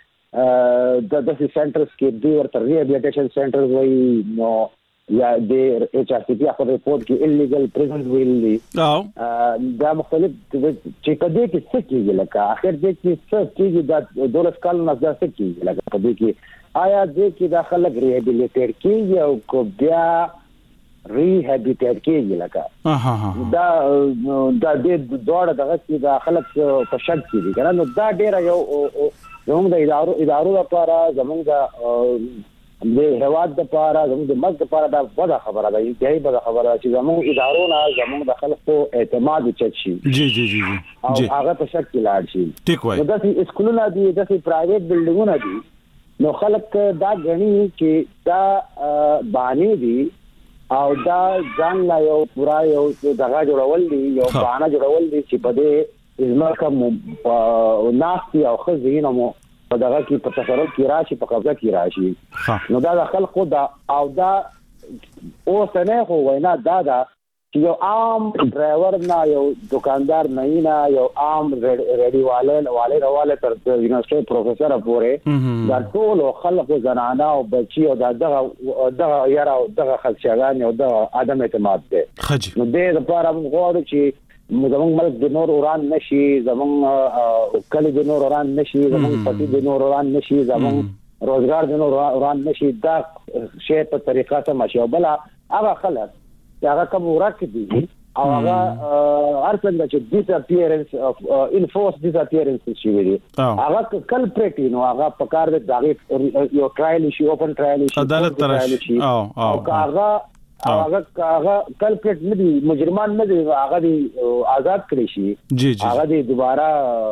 دې د داسې سنټرز کې دوی ورته ریهابلیټیشن سنټرز وایي، نو یا د ایچ آر سی پی خپل ریپورت کې انلیګل پریزنز ویلي دا مختلف چې په دې کې څه کېږي، لکه اخر دې کې څه کېږي دا دولس کال نه څه کېږي، لکه په دې کې آیا دې کې دا خلک ریهابلیټیټ کېږي او کو بیا ریهابلیټیټ کېږي، لکه دا دا دې دوړه دغه چې دا خلک په شک کې دي کنه. نو دا ډېر یو زموږ د ادارو ادارو لپاره، زموږ د د هواد د پاره، زموږ د ملک د پاره دا وړه خبره ده، انتهایی بده خبره ده چې زموږ ادارو نه زموږ د خلکو اعتماد چت شي. جی جی جی جی او هغه په شک کې لاړ شي. ټیک وای. دا چې اسکولونه دي، دا چې پرایویټ بلډینګونه دي، نو خلک دا غني چې دا باندې دي او دا ځان لا یو پورا یو دغه جوړول دي، یو باندې جوړول دي چې په دې ازمکه ناستي او خزینه مو په دغه کې په تصرف کې راشي، په قبضه کې راشي. نو دا د خلکو دا او دا اوس نه خو وینا دا دا چې یو عام ډرایور نه، یو دکاندار نه، نه یو عام ریډي والے والے رواله تر یونیورسيټي پروفیسور پورې دا ټول خلکو زنانه او بچي او دغه دغه یاره او دغه خدشګان او دغه عدم اعتماد ده. نو دې لپاره موږ غواړو چې زمونږ ملک د نور وران نشي، زمونږ کلی د نور وران نشي، زمونږ پټي د نور وران نشي، زمونږ روزګار د نور وران نشي. دا شی په طریقه سم شي. او بل هغه خلک چې هغه کوم ورک دي او هغه هر څنګه چې ډیس اپیرنس اف انفورس ډیس اپیرنس شي وي، هغه کلپریټ نو هغه په کار د دغه یو ټرایل شي، اوپن ټرایل شي، عدالت راشي او هغه هغه هغه کلپریټ نه دي، مجرمان نه دي، هغه دي آزاد کړی شي. جی جی هغه دي دوباره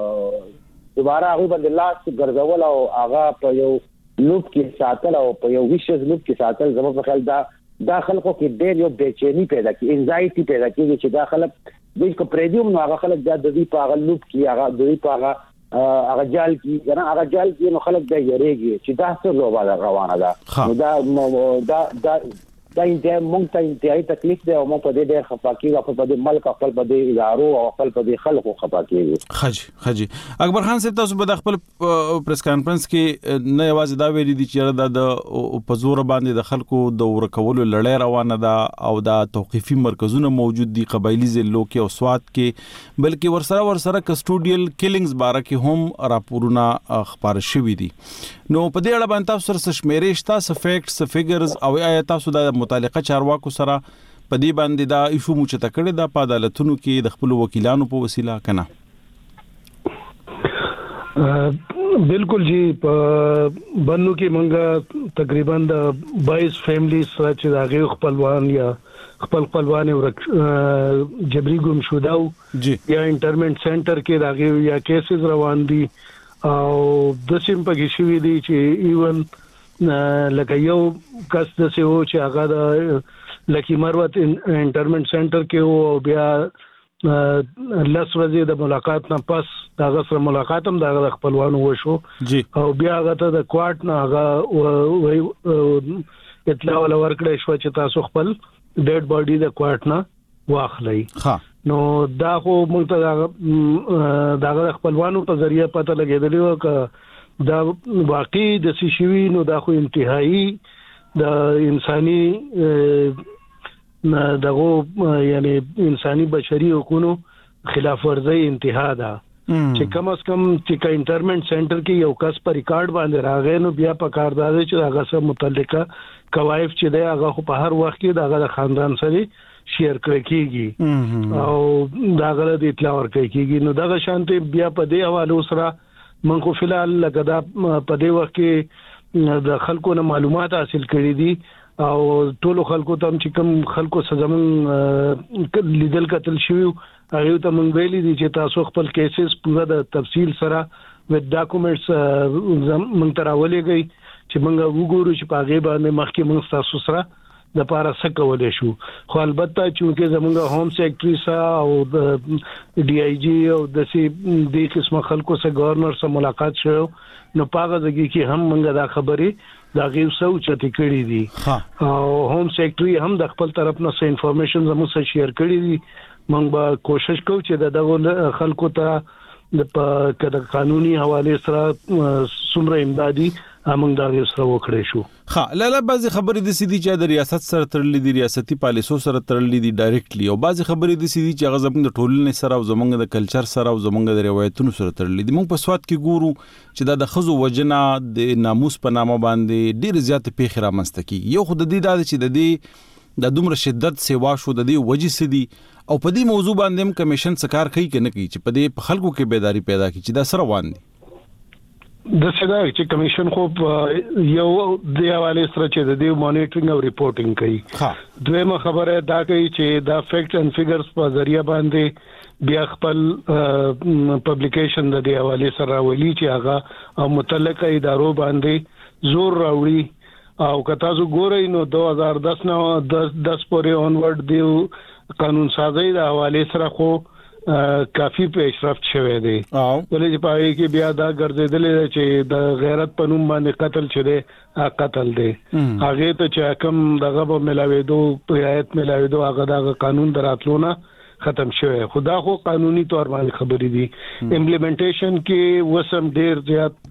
دوباره هغه باندې لاس ګرځول او هغه په یو لوپ کې ساتل او په یو ویشز لوپ کې ساتل. زموږ په خیال دا دا خلکو کې ډېر یو بېچینی پیدا کی، انزایټي پیدا کیږي چې دا خلک د کو پریډیوم نو هغه خلک د دې په هغه لوپ کې هغه د دې په هغه هغه جال کې کنه هغه جال کې نو خلک د یریږي چې دا څه لوبه روانه ده. نو دا دا دا انتهای مونږ ته انتهایی تکلیف دی او مونږ په دې ډېر خفه کېږو، خپل په دې ملک، خپل په دې ادارو او خپل په دې خلکو خفه کېږو. خجي خجي اکبر خان صاحب، تاسو په خپل پریس کانفرنس کې نه یوازې دا ویلي دي چې د په زور باندې د خلکو د ورکولو لړۍ روانه ده او دا توقيفي مرکزونه موجود دي قبایلی ضلعو کې او سواد کې، بلکې ورسره ورسره کسټوډیل کیلینګز باره کې هم راپورونه خبر شوي دي. نو په دې اړه باندې تاسو سره شمیرې شته، څه فیکټس، فیګرز، او آیا تاسو د متعلقه چارواکو سره په دې باندې دا ایشو مو چې تکړه د په عدالتونو کې د خپل وکیلانو په وسیله کنه؟ بالکل جی، په بنو کې مونږه تقریبا د بائیس فیملی سره چې داغه خپلوان یا خپل خپلوان ورک جبري ګم شوده یا انټرمنټ سنټر کې داغه یا کیسز روان دي او د سیم پکې شوی دي چې ایون لکه یو کس د سه و چې هغه د لکی مروت انټرمنټ سنټر کې او بیا لس ورځې د ملاقات نه پس هغه سره ملاقات هم د خپلوانو وشو او بیا هغه ته د کوارټ نه هغه اطلاع ولا ورکړې شو چې تاسو خپل ډیډ باډي د کوارټ نه واخلئ. ها نو دا خو موږ ته دا خپلوانو په ذریعہ پته لګېدلی و ک دا واقعي د سشوي نو دا خو انتهایی د انساني دغه یعنی انساني بشري حقوقو خلاف ورزي انتها ده چې کم از کم چې انټرمنټ سنټر کې یو کس پر ریکارډ باندې راغی نو بیا په کار ده چې هغه سره متعلقه کوایف چې دی هغه خو په هر وخت کې دغه خاندان سره شیر کړی کیږي او داغه د اطلاع ورکړي کیږي. نو دغه شانته بیا په دې حواله سره من خو فلال لکه دا په دې وخت کې د خلکو نه معلومات حاصل کړي دي او ټول خلکو ته چې کوم خلکو سزمن لیدل قتل شوی هغه ته مونږ ویلي دي چې تاسو خپل کیسز پورا د تفصیل سره وذ ډاکومېنټس مونږ تراولېږئ چې مونږ وګورو چې په هغه باندې مخکې مونږ تاسو سره د پاره سکولې شو. خو البته چې زمونږ هوم سیکرټري سره او د ډي آی جی او د سي د قسمه خلکو سره گورنر سره ملاقات شو نو پاغه دغه کې هم موږ دا خبرې دا غیو سو چتی کړی دي او هوم سیکرټري هم د خپل طرف نه څه انفارمیشن زموږ سره شیر کړی دي. موږ به کوشش کوو چې دغه خلکو ته د کده قانوني حواله سره څومره امدادي موږ دا غیو سره وکړې شو. ها لاله بعضی خبرې د سيدي چې د ریاست سره تړلې دي ریاستي پالیسو سره تړلې دي ډایرکټلی او بعضی خبرې د سيدي چې غزم د ټولنې سره او زمونږ د کلچر سره او زمونږ د روایتونو سره تړلې دي. موږ په سواد کې ګورو چې دا د خزو وجنه د ناموس په نامه باندې ډېر زیات پیښ رامنځته کی. یو خود دې دا چې د دې د دومره شدت سیوا شو د دې وجې سدي او په دې موضوع باندې هم کمیشن سکار کوي کنه کوي چې په دې په خلکو کې بیداری پیدا کی چې دا سره روان دي. د څه چې کمیشن خو یو د حواله سره چې د دې مانیټرینګ او ریپورټینګ کوي. ها دویمه خبره دا کوي چې دا فیکټ اند فیګرز په ذریعہ باندې بیا خپل پبلیکیشن د دې حواله سره ولي چې هغه او متعلقه ادارو باندې زور راوړي او کتا زو ګورئ نو دو هزار دس نو دس پورې اونورډ دیو قانون سازي د حواله سره خو کافی پیشرفت شوه دی. ولې چې پای کې بیا دا ګرځیدل چې د غیرت په نوم باندې قتل شوه قتل دی هغه ته چې کوم دغه په ملاويدو پرایت ملاويدو هغه د قانون دراتلونه ختم شوه. خدا خو قانوني تور باندې خبرې دي امپلیمنټیشن کې وسم ډیر زیات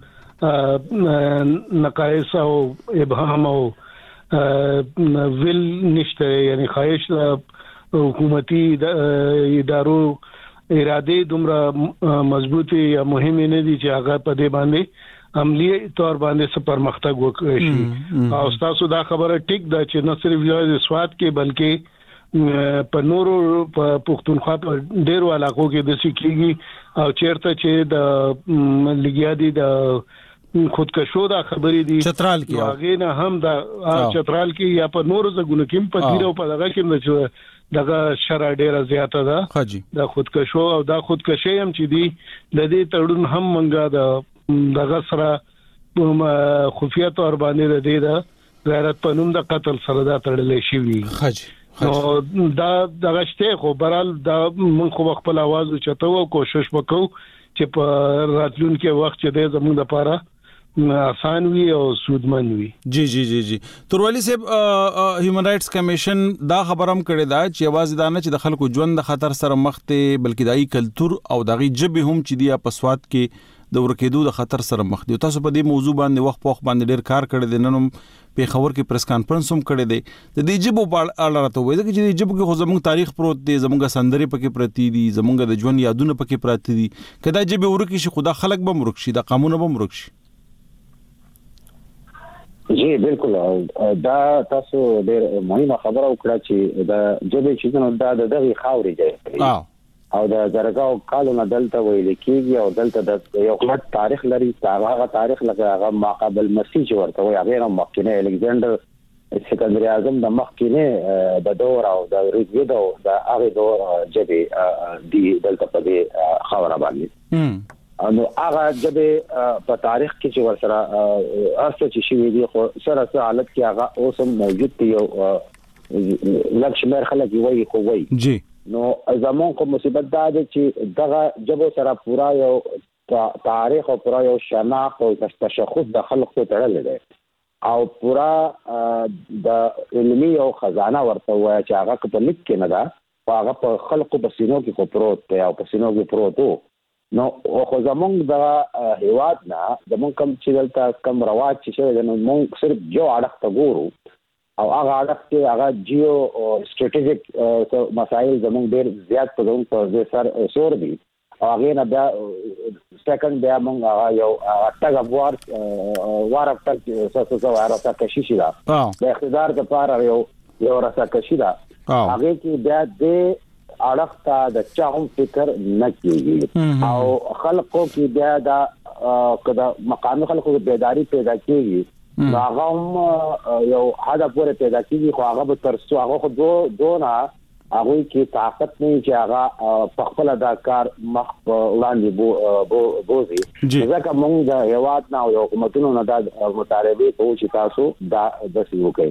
نقایص او ابهام او ویل نشته یعنی خواهش حکومتي ادارو اراده دومره مضبوطی یا مهمه نه دي چې هغه په دې باندې عملی تور باندې څه پرمختګ وکړي شي. او تاسو دا خبره ټیک ده چې نه صرف یو سواد کې بلکې په نورو په پښتونخوا په ډیرو علاقو کې د سکیږي او چیرته چې د لګیا دي د خودکشو دا خبرې دي چترال کې هغه نه هم دا چترال کې یا په نورو ځګونو کې په تیرو په دغه کې دغه شرع ډیره زیاته ده د خودکشو او د خودکشي هم چې دي د دې تړون هم منګه د دغه سره خفیه تور باندې د دې غیرت پنوم د قتل سره دا تړلې شي وي. نو دا دغه شته خو برال دا من خو خپل आवाज چته او کوشش وکاو چې په راتلونکي وخت چې د زموږ لپاره آسان وي او سودمن وي. جی جی جی جی توروالی صاحب هیومن رائټس کمیشن دا خبرم کړی دا چې आवाज دانه چې د خلکو ژوند د خطر سره مخ ته بلکې دای کلچر او دغه جبه هم چې دی په سواد کې د ورکېدو د خطر سره مخ دي. تاسو په دې موضوع باندې وخت په وخت باندې ډېر کار کړی دی نن په خبر کې پریس کانفرنس هم کړی دی د دې جبو په اړه راته وایي چې د جبو کې خو زموږ تاریخ پروت دی زموږ سندري پکې پرتی دي زموږ د ژوند یادونه پکې پراته دي کدا جبه ورکی شي خدا خلک به مرک شي د قانون به مرک شي. جی بالکل دا تاسو ډېر مهمه خبره وکړه چې دا جبه چې نو دا د دغه خاوري دی او د درګاو کالونه دلته ویل کېږي او دلته د یو غلط تاریخ لري هغه تاریخ لکه هغه ماقبل مسیح ورته وي هغه مخکینه الکساندر سکندر اعظم د مخکینه د دور او د ریګیدو د هغه دور جبه دی دلته په دې خاور باندې نو هغه جبه په تاریخ کې چې ورسره اساس چې شي دی خو سره سره حالت کې هغه اوس موجود دی او لکشمیر خلک وایي خو وایي جی نو زمون کو مصیبت دا ده چې دغه جبو سره پورا یو تاریخ او پورا یو شناخت او تشخص د خلکو تړل دي او پورا د علمي او خزانه ورته وای چې هغه په لیک کې نه ده هغه په خلکو په سینو کې خو پروت دی او په سینو کې پروت نو خو زمون د هیواد نه زمون کوم چې دلته کم رواج چې شوی نو موږ صرف جو اړه ته ګورو او هغه اړه کې هغه جیو سټریټیجیک مسایل زموږ ډېر زیات په دغه په سر سور دي هغه نه بیا سیکنډ بیا موږ هغه یو اټګ ابوار وار افتر څه څه واره تا کشي شي دا د اقتدار د پاره یو یو راسه کشي دا هغه کې بیا د اړه ته د چا هم فکر نه کیږي او خلکو کې بیا دا کدا مقام خلکو بیداری پیدا کیږي هغه هم یو حدا پورې پیدا کیږي خو هغه به تر څو هغه خو دو دونه هغه کې طاقت نه چې هغه په خپل دا کار مخ وړاندې بو بوزي ځکه موږ د هیواد نه او حکومتونو نه د مطالبه کوو چې تاسو دا د سیو کوي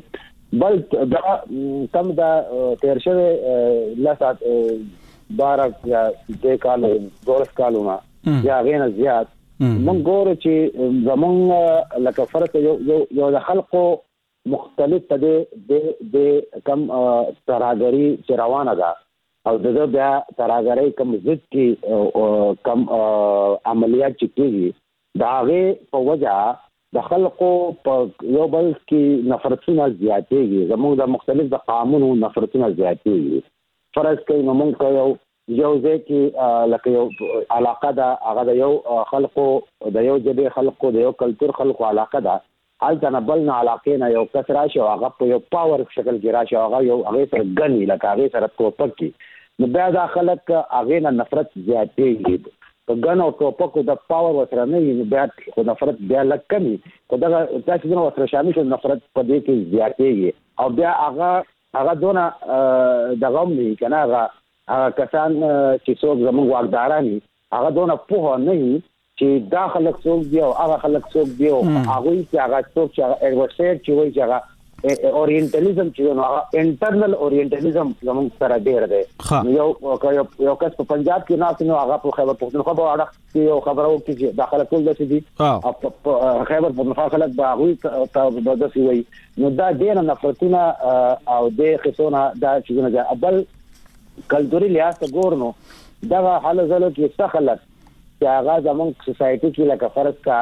بل دا کم دا تیر شوه لاسات بارہ یا د کال دولس کالونه یا غینه زیات من ګورو چې زمونږ لکه فرق یو یو د خلقو مختلف ته د د کم تراګری چې روانه ده او دغه بیا تراګری کم ضد کې کم عملیات چې کیږي دا هغه په وجه د خلقو په یو بل کې نفرتونه زیاتېږي زموږ د مختلف د قانونو نفرتونه زیاتېږي فرض کوي نو موږ یو یو ځکه لکه یو علاقه ده هغه د یو خلقو د یو جبه خلقو د یو کلچر خلقو علاقه ده حالته نه بل نه علاقې نه یو کس راشي هغه په یو پاور شکل کې راشي هغه یو هغه سره ګنی لکه هغه سره ټوپک کې نو بیا دا خلک هغه نه نفرت زیاتېږي په ګن او ټوپکو د پاور وسره نه وي بیا خو نفرت بیا لږ کمي خو دا تاسو نه وسره شامل شو نفرت په دې کې زیاتېږي او بیا هغه هغه دونه دغه نه کنه هغه هغه کسان چې څوک زموږ واکداران هغه دونه په نه چې دا خلک څوک دی او هغه خلک څوک دی او هغه چې هغه څوک چې ایڈوایزر چې وایي چې هغه اورینټالیزم چې نو هغه انټرنل اورینټالیزم زموږ سره ډیر دی یو یو کس په پنجاب کې ناس نو هغه په خیبر پختونخوا په اړه کې یو خبرو کې چې داخله کول دي دي او خیبر پختونخوا خلک به هغه ته بدسي وایي نو دا ډیر نفرتونه او د خصونه دا چې نه ابل کلتوري لحاظ ته ګورنو دا حال زلو کې څه خلک چې هغه زموږ سوسایټي کې لکه فرض کا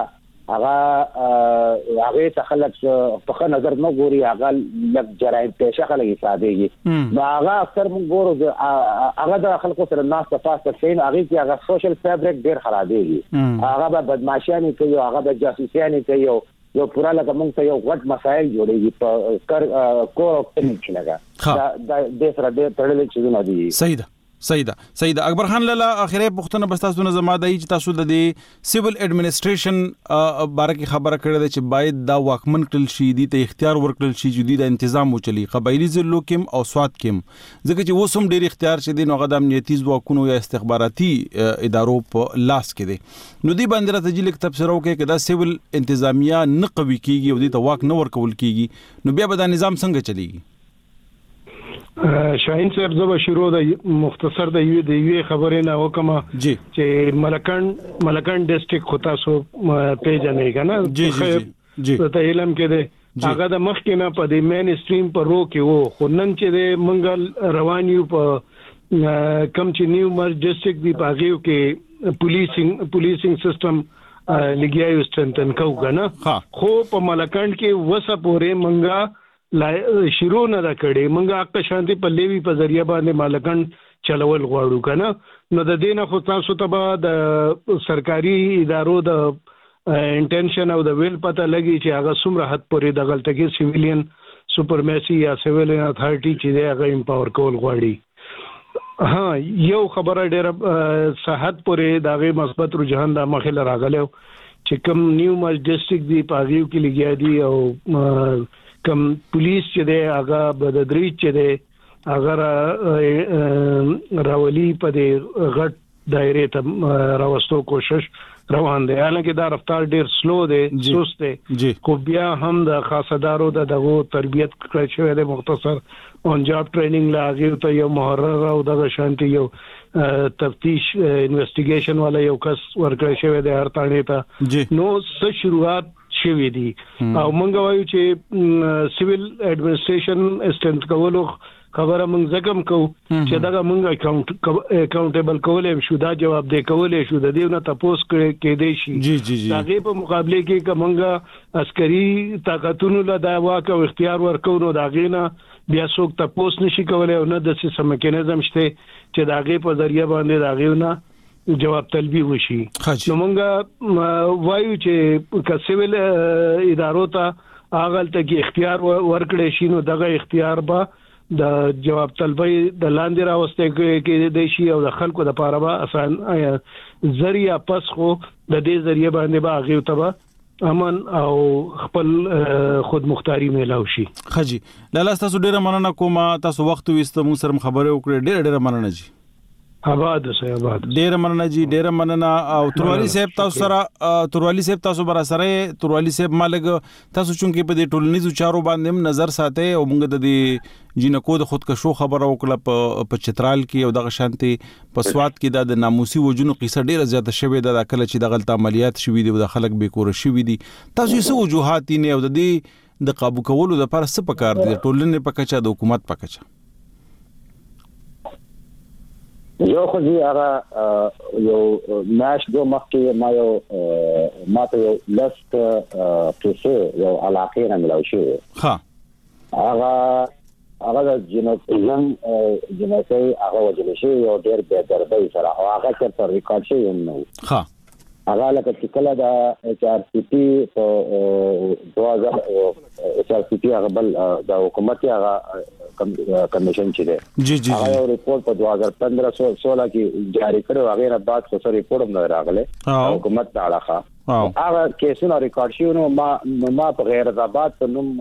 هغه هغه ته خلک په نظر نه ګوري هغه لږ جرایم پېښه خلک حسابېږي نو هغه اکثر موږ ګورو هغه د خلکو سره ناس تفاصیل فین هغه کې هغه سوشل فیبریک ډیر خرابېږي هغه به بدمعشاني کوي هغه به جاسوسیاني کوي یو پورا لکه موږ ته یو غټ مسایل جوړېږي په کار کور او کې لګا دا د سره د تړلې چیزونه دي صحیح ده صحیح ده صحیح ده اکبر خان لاله اخیری پښتنه بس تاسو نه زما د چې تاسو د سیویل اډمنسټریشن باره کې خبره کړې ده چې باید دا واکمن کړل شي دي ته اختیار ورکړل شي چې د تنظیم وچلي قبایلی ضلعو کې او سواد کې ځکه چې وسوم ډیر اختیار شي د نوغه د امنیتي ځواکونو یا استخباراتي ادارو په لاس کې دي نو دی باندې راته جلی تفسیرو کې کدا سیویل انتظامیه نه قوي کیږي او د واک نه ورکول کیږي نو بیا به دا نظام څنګه چلیږي شاهین صاحب زو شروع د مختصر د یوې د یوې خبرې نه وکما چې ملکند ملکند ډیسټریکټ خو تاسو پیژنئ کنه جی جی جی ته علم کې ده هغه د مخ کې نه په د مین سټریم پر رو کې وو خو نن چې د منګل روان یو په کم چې نیو مرج ډیسټریکټ دی پاغیو کې پولیسینګ پولیسینګ سیستم لګیایو ستنتن کو کنه خو په ملکند کې وسه پورې منګا لا شروع نه دا کړي منګه اکه شانتي په لیوی په ذریعہ باندې مالکان چلول غواړو کنه نو د دینه خو تاسو ته د سرکاري ادارو د انټنشن او د ویل پته لګي چې هغه څومره حد پورې د غلطګي سیویلین سپرمیسی یا سیویلین اتھارټي چې دی هغه امپاور کول غواړي ها یو خبره ډېر صحت پورې داغه مثبت رجحان د مخه راغلو چې کوم نیو مرج ډیسټریکټ دی پاغیو کې لګیا دي او کم پولیس چې دی هغه بددری چې دی هغه راولي په دې غټ دایره ته راوستو کوشش روان دی حالانکه دا رفتار ډیر سلو دی سست دی خو بیا هم د خاصدارو د دغه تربیت کړی شوی دی مختصر اون جاب ټریننګ لاغیر ته یو محرر او د شانتي یو تفتیش انویسټیګیشن والا یو کس ورکړی شوی دی هر تاڼې ته نو څه شروعات شوی دی او مونږ وایو چې سیویل اډمنسټریشن اسټنټ کولو خبره مونږ زکم کو چې دا مونږ اکاونټ اکاونټیبل کولې شو دا جواب دی کولې شو د دې نه تاسو کې دی شي جی جی جی هغه په مقابله کې کومه عسکري طاقتونو له دا واک او اختیار ورکونو دا غینه بیا څوک تاسو نشي کولای او نه د سیستم میکانیزم شته چې دا غي په ذریعہ باندې دا غیونه جواب طلبي وشي نو مونږ وایو چې که سیویل ادارو ته هغه ته کې اختیار ورکړي شي نو دغه اختیار به د جواب طلبي د لاندې راوسته کې د شي او د خلکو د لپاره به آسان ذریعہ پس خو د دې ذریعہ باندې به هغه ته امن او خپل خود مختاری میلاو شي خجی لاله تاسو ډیره مننه کوم تاسو وخت وست مو سره خبرې وکړې ډیره ډیره مننه جی آباد سه آباد. ډیر مننه جی ډیر مننه. او تروالي صاحب تاسو سره تروالي صاحب تاسو بر سره تروالي صاحب مالګ تاسو چونکې په دې ټولنیزو چارو باندې نظر ساتي او موږ د دې جنکو د خودکشو خبره وکړه په چترال کې او دغه شانتي په سواد کې د ناموسي وجونو قصه ډیره زیاته شوې ده د کله چې د غلط عملیات شوې دي او د خلک بیکور شوې دي. تاسو یې څه وجوهات دي او د دې د قابو کولو لپاره څه پکار دي ټولنې په کچه د حکومت په کچه؟ یو خو دې هغه یو ناش دو مخکې ما یو ما ته یو لست کیسه یو علاقې نه ملو شو. ها هغه هغه د جنوبین جنوبي هغه وجل شي یو ډېر به دربې سره او هغه چې ریکارډ شي نو. ها هغه لکه چې کله د ایچ آر سی پی په دوه هزار ایچ آر سی پی هغه بل د حکومت هغه کمیشن چې دی جی جی هغه یو ریپورت په دوه هزار پندرہ سولہ کې جاری کړو. هغه نه بعد څه ریپورت هم راغله حکومت ته اړه هغه کیسونه ریکارډ شي. نو ما ما په غیرت آباد په نوم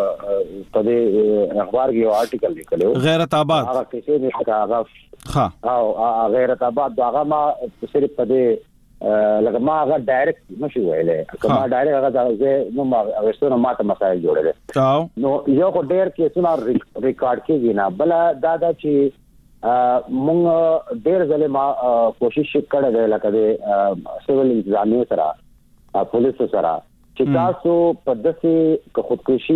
په دې اخبار کې یو آرټیکل لیکلو غیرت آباد هغه کیسه نه هغه ها او غیرت آباد هغه ما صرف په دې لکه ما هغه ډایرکټ نشو ویلې کومه ډایرکټ هغه زه نو ما اوسونه ماته مسایل جوړل نو یو کو ډیر کې سنا ریکارډ کېږي نه بل دا دا چې مونږ ډیر ځله ما کوشش کړې ده لکه د سیول انتظامیه سره پولیس سره چې تاسو په دسه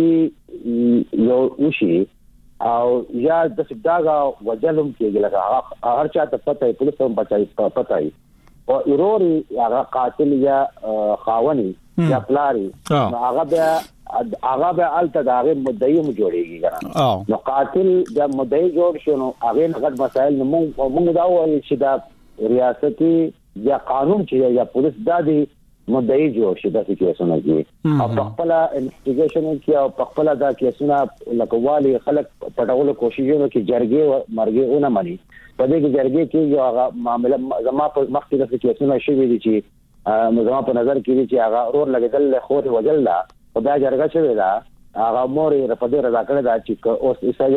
خودکشي یو وشي او یا د څنګه وجلم کېږي لکه هر چا ته پته پولیس هم پته پته او ایروري هغه قاتل یا خاوني یا پلاري هغه بیا هغه بیا الته دغه مدعي مو جوړيږي ګران. نو قاتل د مدعي جوړ شنو هغه غټ مسائل نو موږ دا وایي چې دا ریاستي یا قانون چې یا پولیس د دې مدعي جوړ شي د کیسونو کې او په خپل انویسټیګیشن کې او په خپل دا کیسونه لکوالي خلک پټولو کوششونه کې جرګې مرګې اونه مانی په دې کې جرګې کې یو هغه معاملې زما په مخکې د کیسونو شوې دي چې زما په نظر کې دي چې هغه رور لګیدل خو وجل لا په دا جرګه شوې ده هغه مورې په دې رضا کړی دا چې اوس ایسا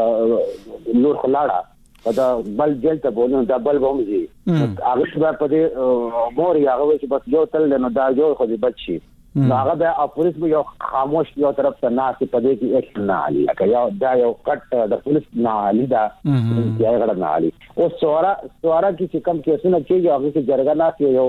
یو نور خلاړه دا بل جیل ته بولنه دا بل هم زی هغه په دې مورې هغه چې بس یو تل نو دا یو خو دې بچي هغه د پولیس یو خاموش یو طرف ته ناس په دې کې اکشن نه علي لکه یو دا یو کټ د پولیس نه علي دا یې غړ نه علي او سوارا سوارا کې کوم کیسونه کېږي هغه کې جرګه ناس یو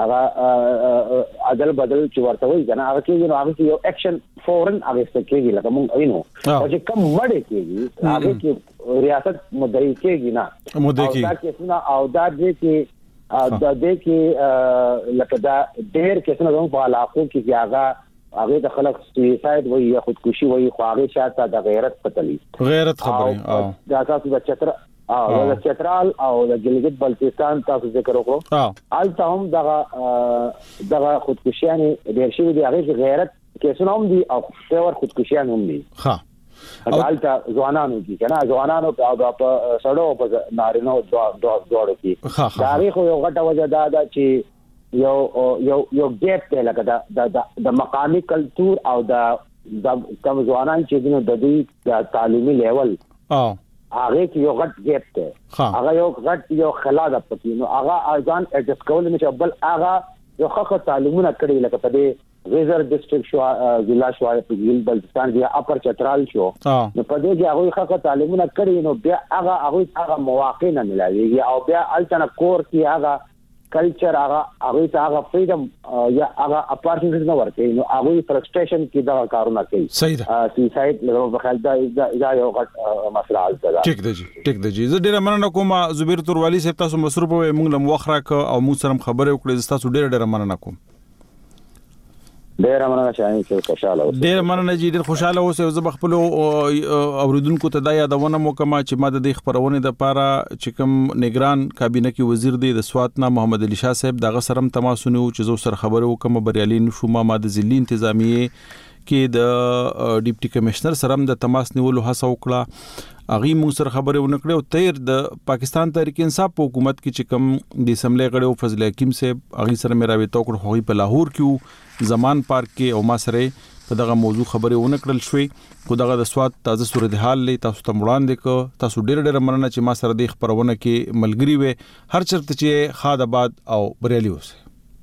هغه عدل بدل چې ورته وایي کنه هغه کې نو هغه یو اکشن فورن هغه څه کېږي لکه مونږ وینو او چې کوم مړ کېږي هغه کې ریاست مدعي کېږي نه مدعي دا کیسونه او دا دې کې دا دې کې لکه دا ډېر کیسونه زموږ په علاقو کې هغه هغه د خلک سویساید وایي یا خودکشي وایي خو هغه شاته د غیرت پتلی غیرت خبره او دا تاسو د چتر او د چترال او د ګلګت بلتستان تاسو ذکر وکړو البته هم دغه دغه خودکشيانه ډېر شي دي هغه غیرت کیسونه هم دي او څور خودکشيان هم دي. ها البته ځوانانو کې کنه ځوانانو په په سړو په نارینو دوړو کې دا هغه خو یو غټه وجه دا ده چې یو یو یو ګیپ ته لکه دا د مقامی کلچر او د کوم ځوانان چې د دې د تعلیمي لیول او هغه کې یو غټ ګیپ ته هغه یو غټ یو خلا ده پکې نو هغه ځان اډجست کول نه بل هغه یو خاصه تعلیمونه کړی لکه په دې ریزر ډیسټریکټ شو ضلع شو په ګیل بلتستان دی اپر چترال شو نو په دې کې هغه خاصه تعلیمونه کړی نو بیا هغه هغه هغه مواقع نه ملایي او بیا الټنه کور کې هغه کلچر هغه هغه هغه فریډم یا هغه اپارچونټیز نه ورته نو هغه فرستریشن کې دا کارونه کوي. صحیح ده سیساید له بخل دا دا یو غټ مسله ده. ټیک ده جی ټیک ده جی زه ډیره مننه کوم زبیر توروالی صاحب تاسو مصروف وې موږ لم وخت راک او موږ سره خبرې وکړې تاسو ډیره ډیره مننه کوم. ډیر مننه چې خوشاله اوسئ. ډیر مننه چې ډیر خوشاله اوسئ. زه خپل اوریدونکو ته دا یادونه مو کوم چې ما د دې خبرونه د پاره چې کوم نگران کابینه کې وزیر دی د سواتنا محمد علي شاه صاحب دغه سرم تماسونه چې زو سره خبرو کوم بریالي نشو ما د ضلع انتظامیه کې د ډیپټي کمشنر سره د تماس نیولو هڅه وکړه اغي مو سره خبره ونکړه او تیر د پاکستان تحریک انصاف په حکومت کې چې کوم د اسمبلی غړو فضل حکیم صاحب اغي سره مې راوي توکړ خوې په لاهور کې زمان پارک کې او ما سره په دغه موضوع خبرې ونکړل شوې. خو دغه د سواد تازه صورتحال لې تاسو ته وړاندې کو. تاسو ډېر ډېر مننه چې ما سره د خبرونه کې ملګری وې. هر چرته چې خاد آباد او بریالي اوسئ.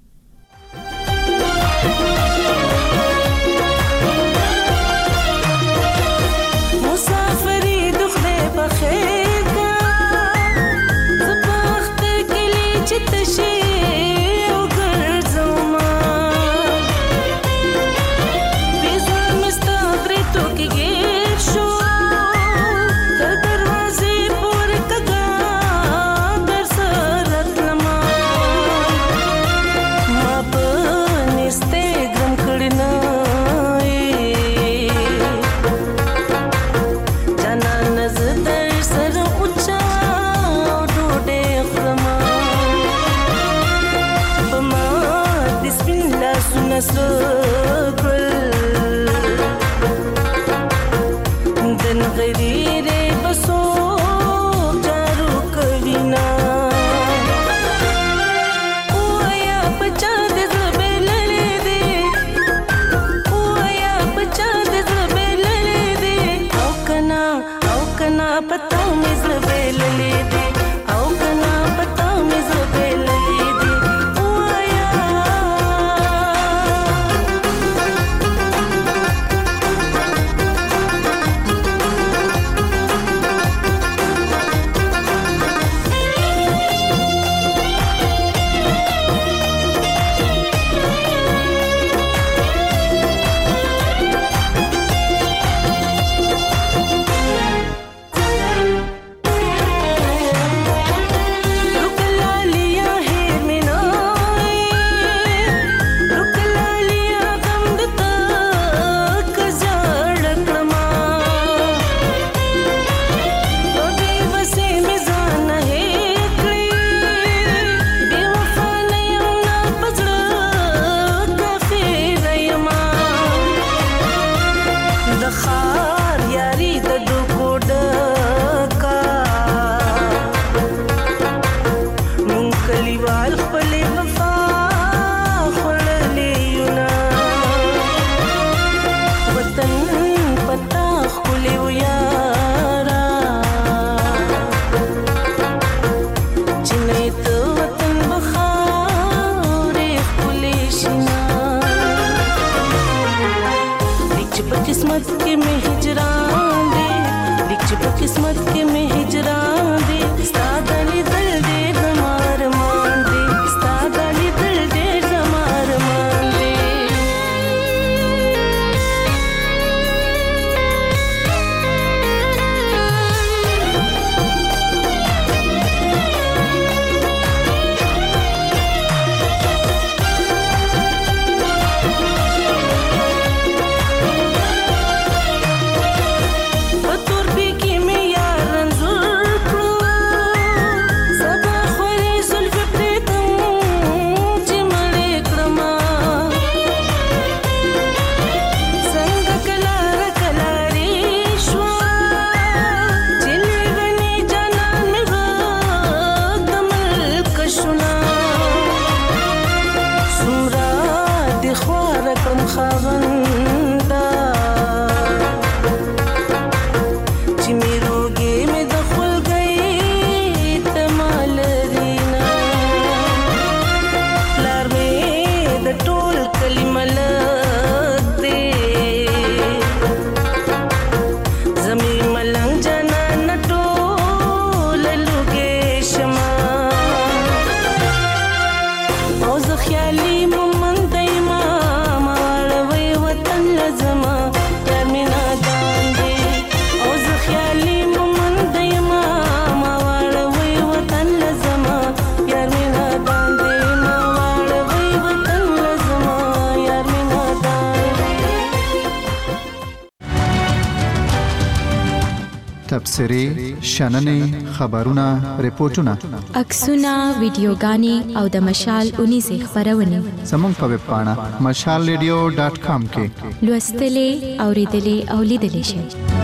تبصرې شننې خبرونه ریپورتونه عکسونه ویډیوګانې او د مشال اونیزه خبرونه زموږ په ویب پاڼه مشال ریډیو ډاټ کام کې لوستلې اوریدلې او لیدلې شئ.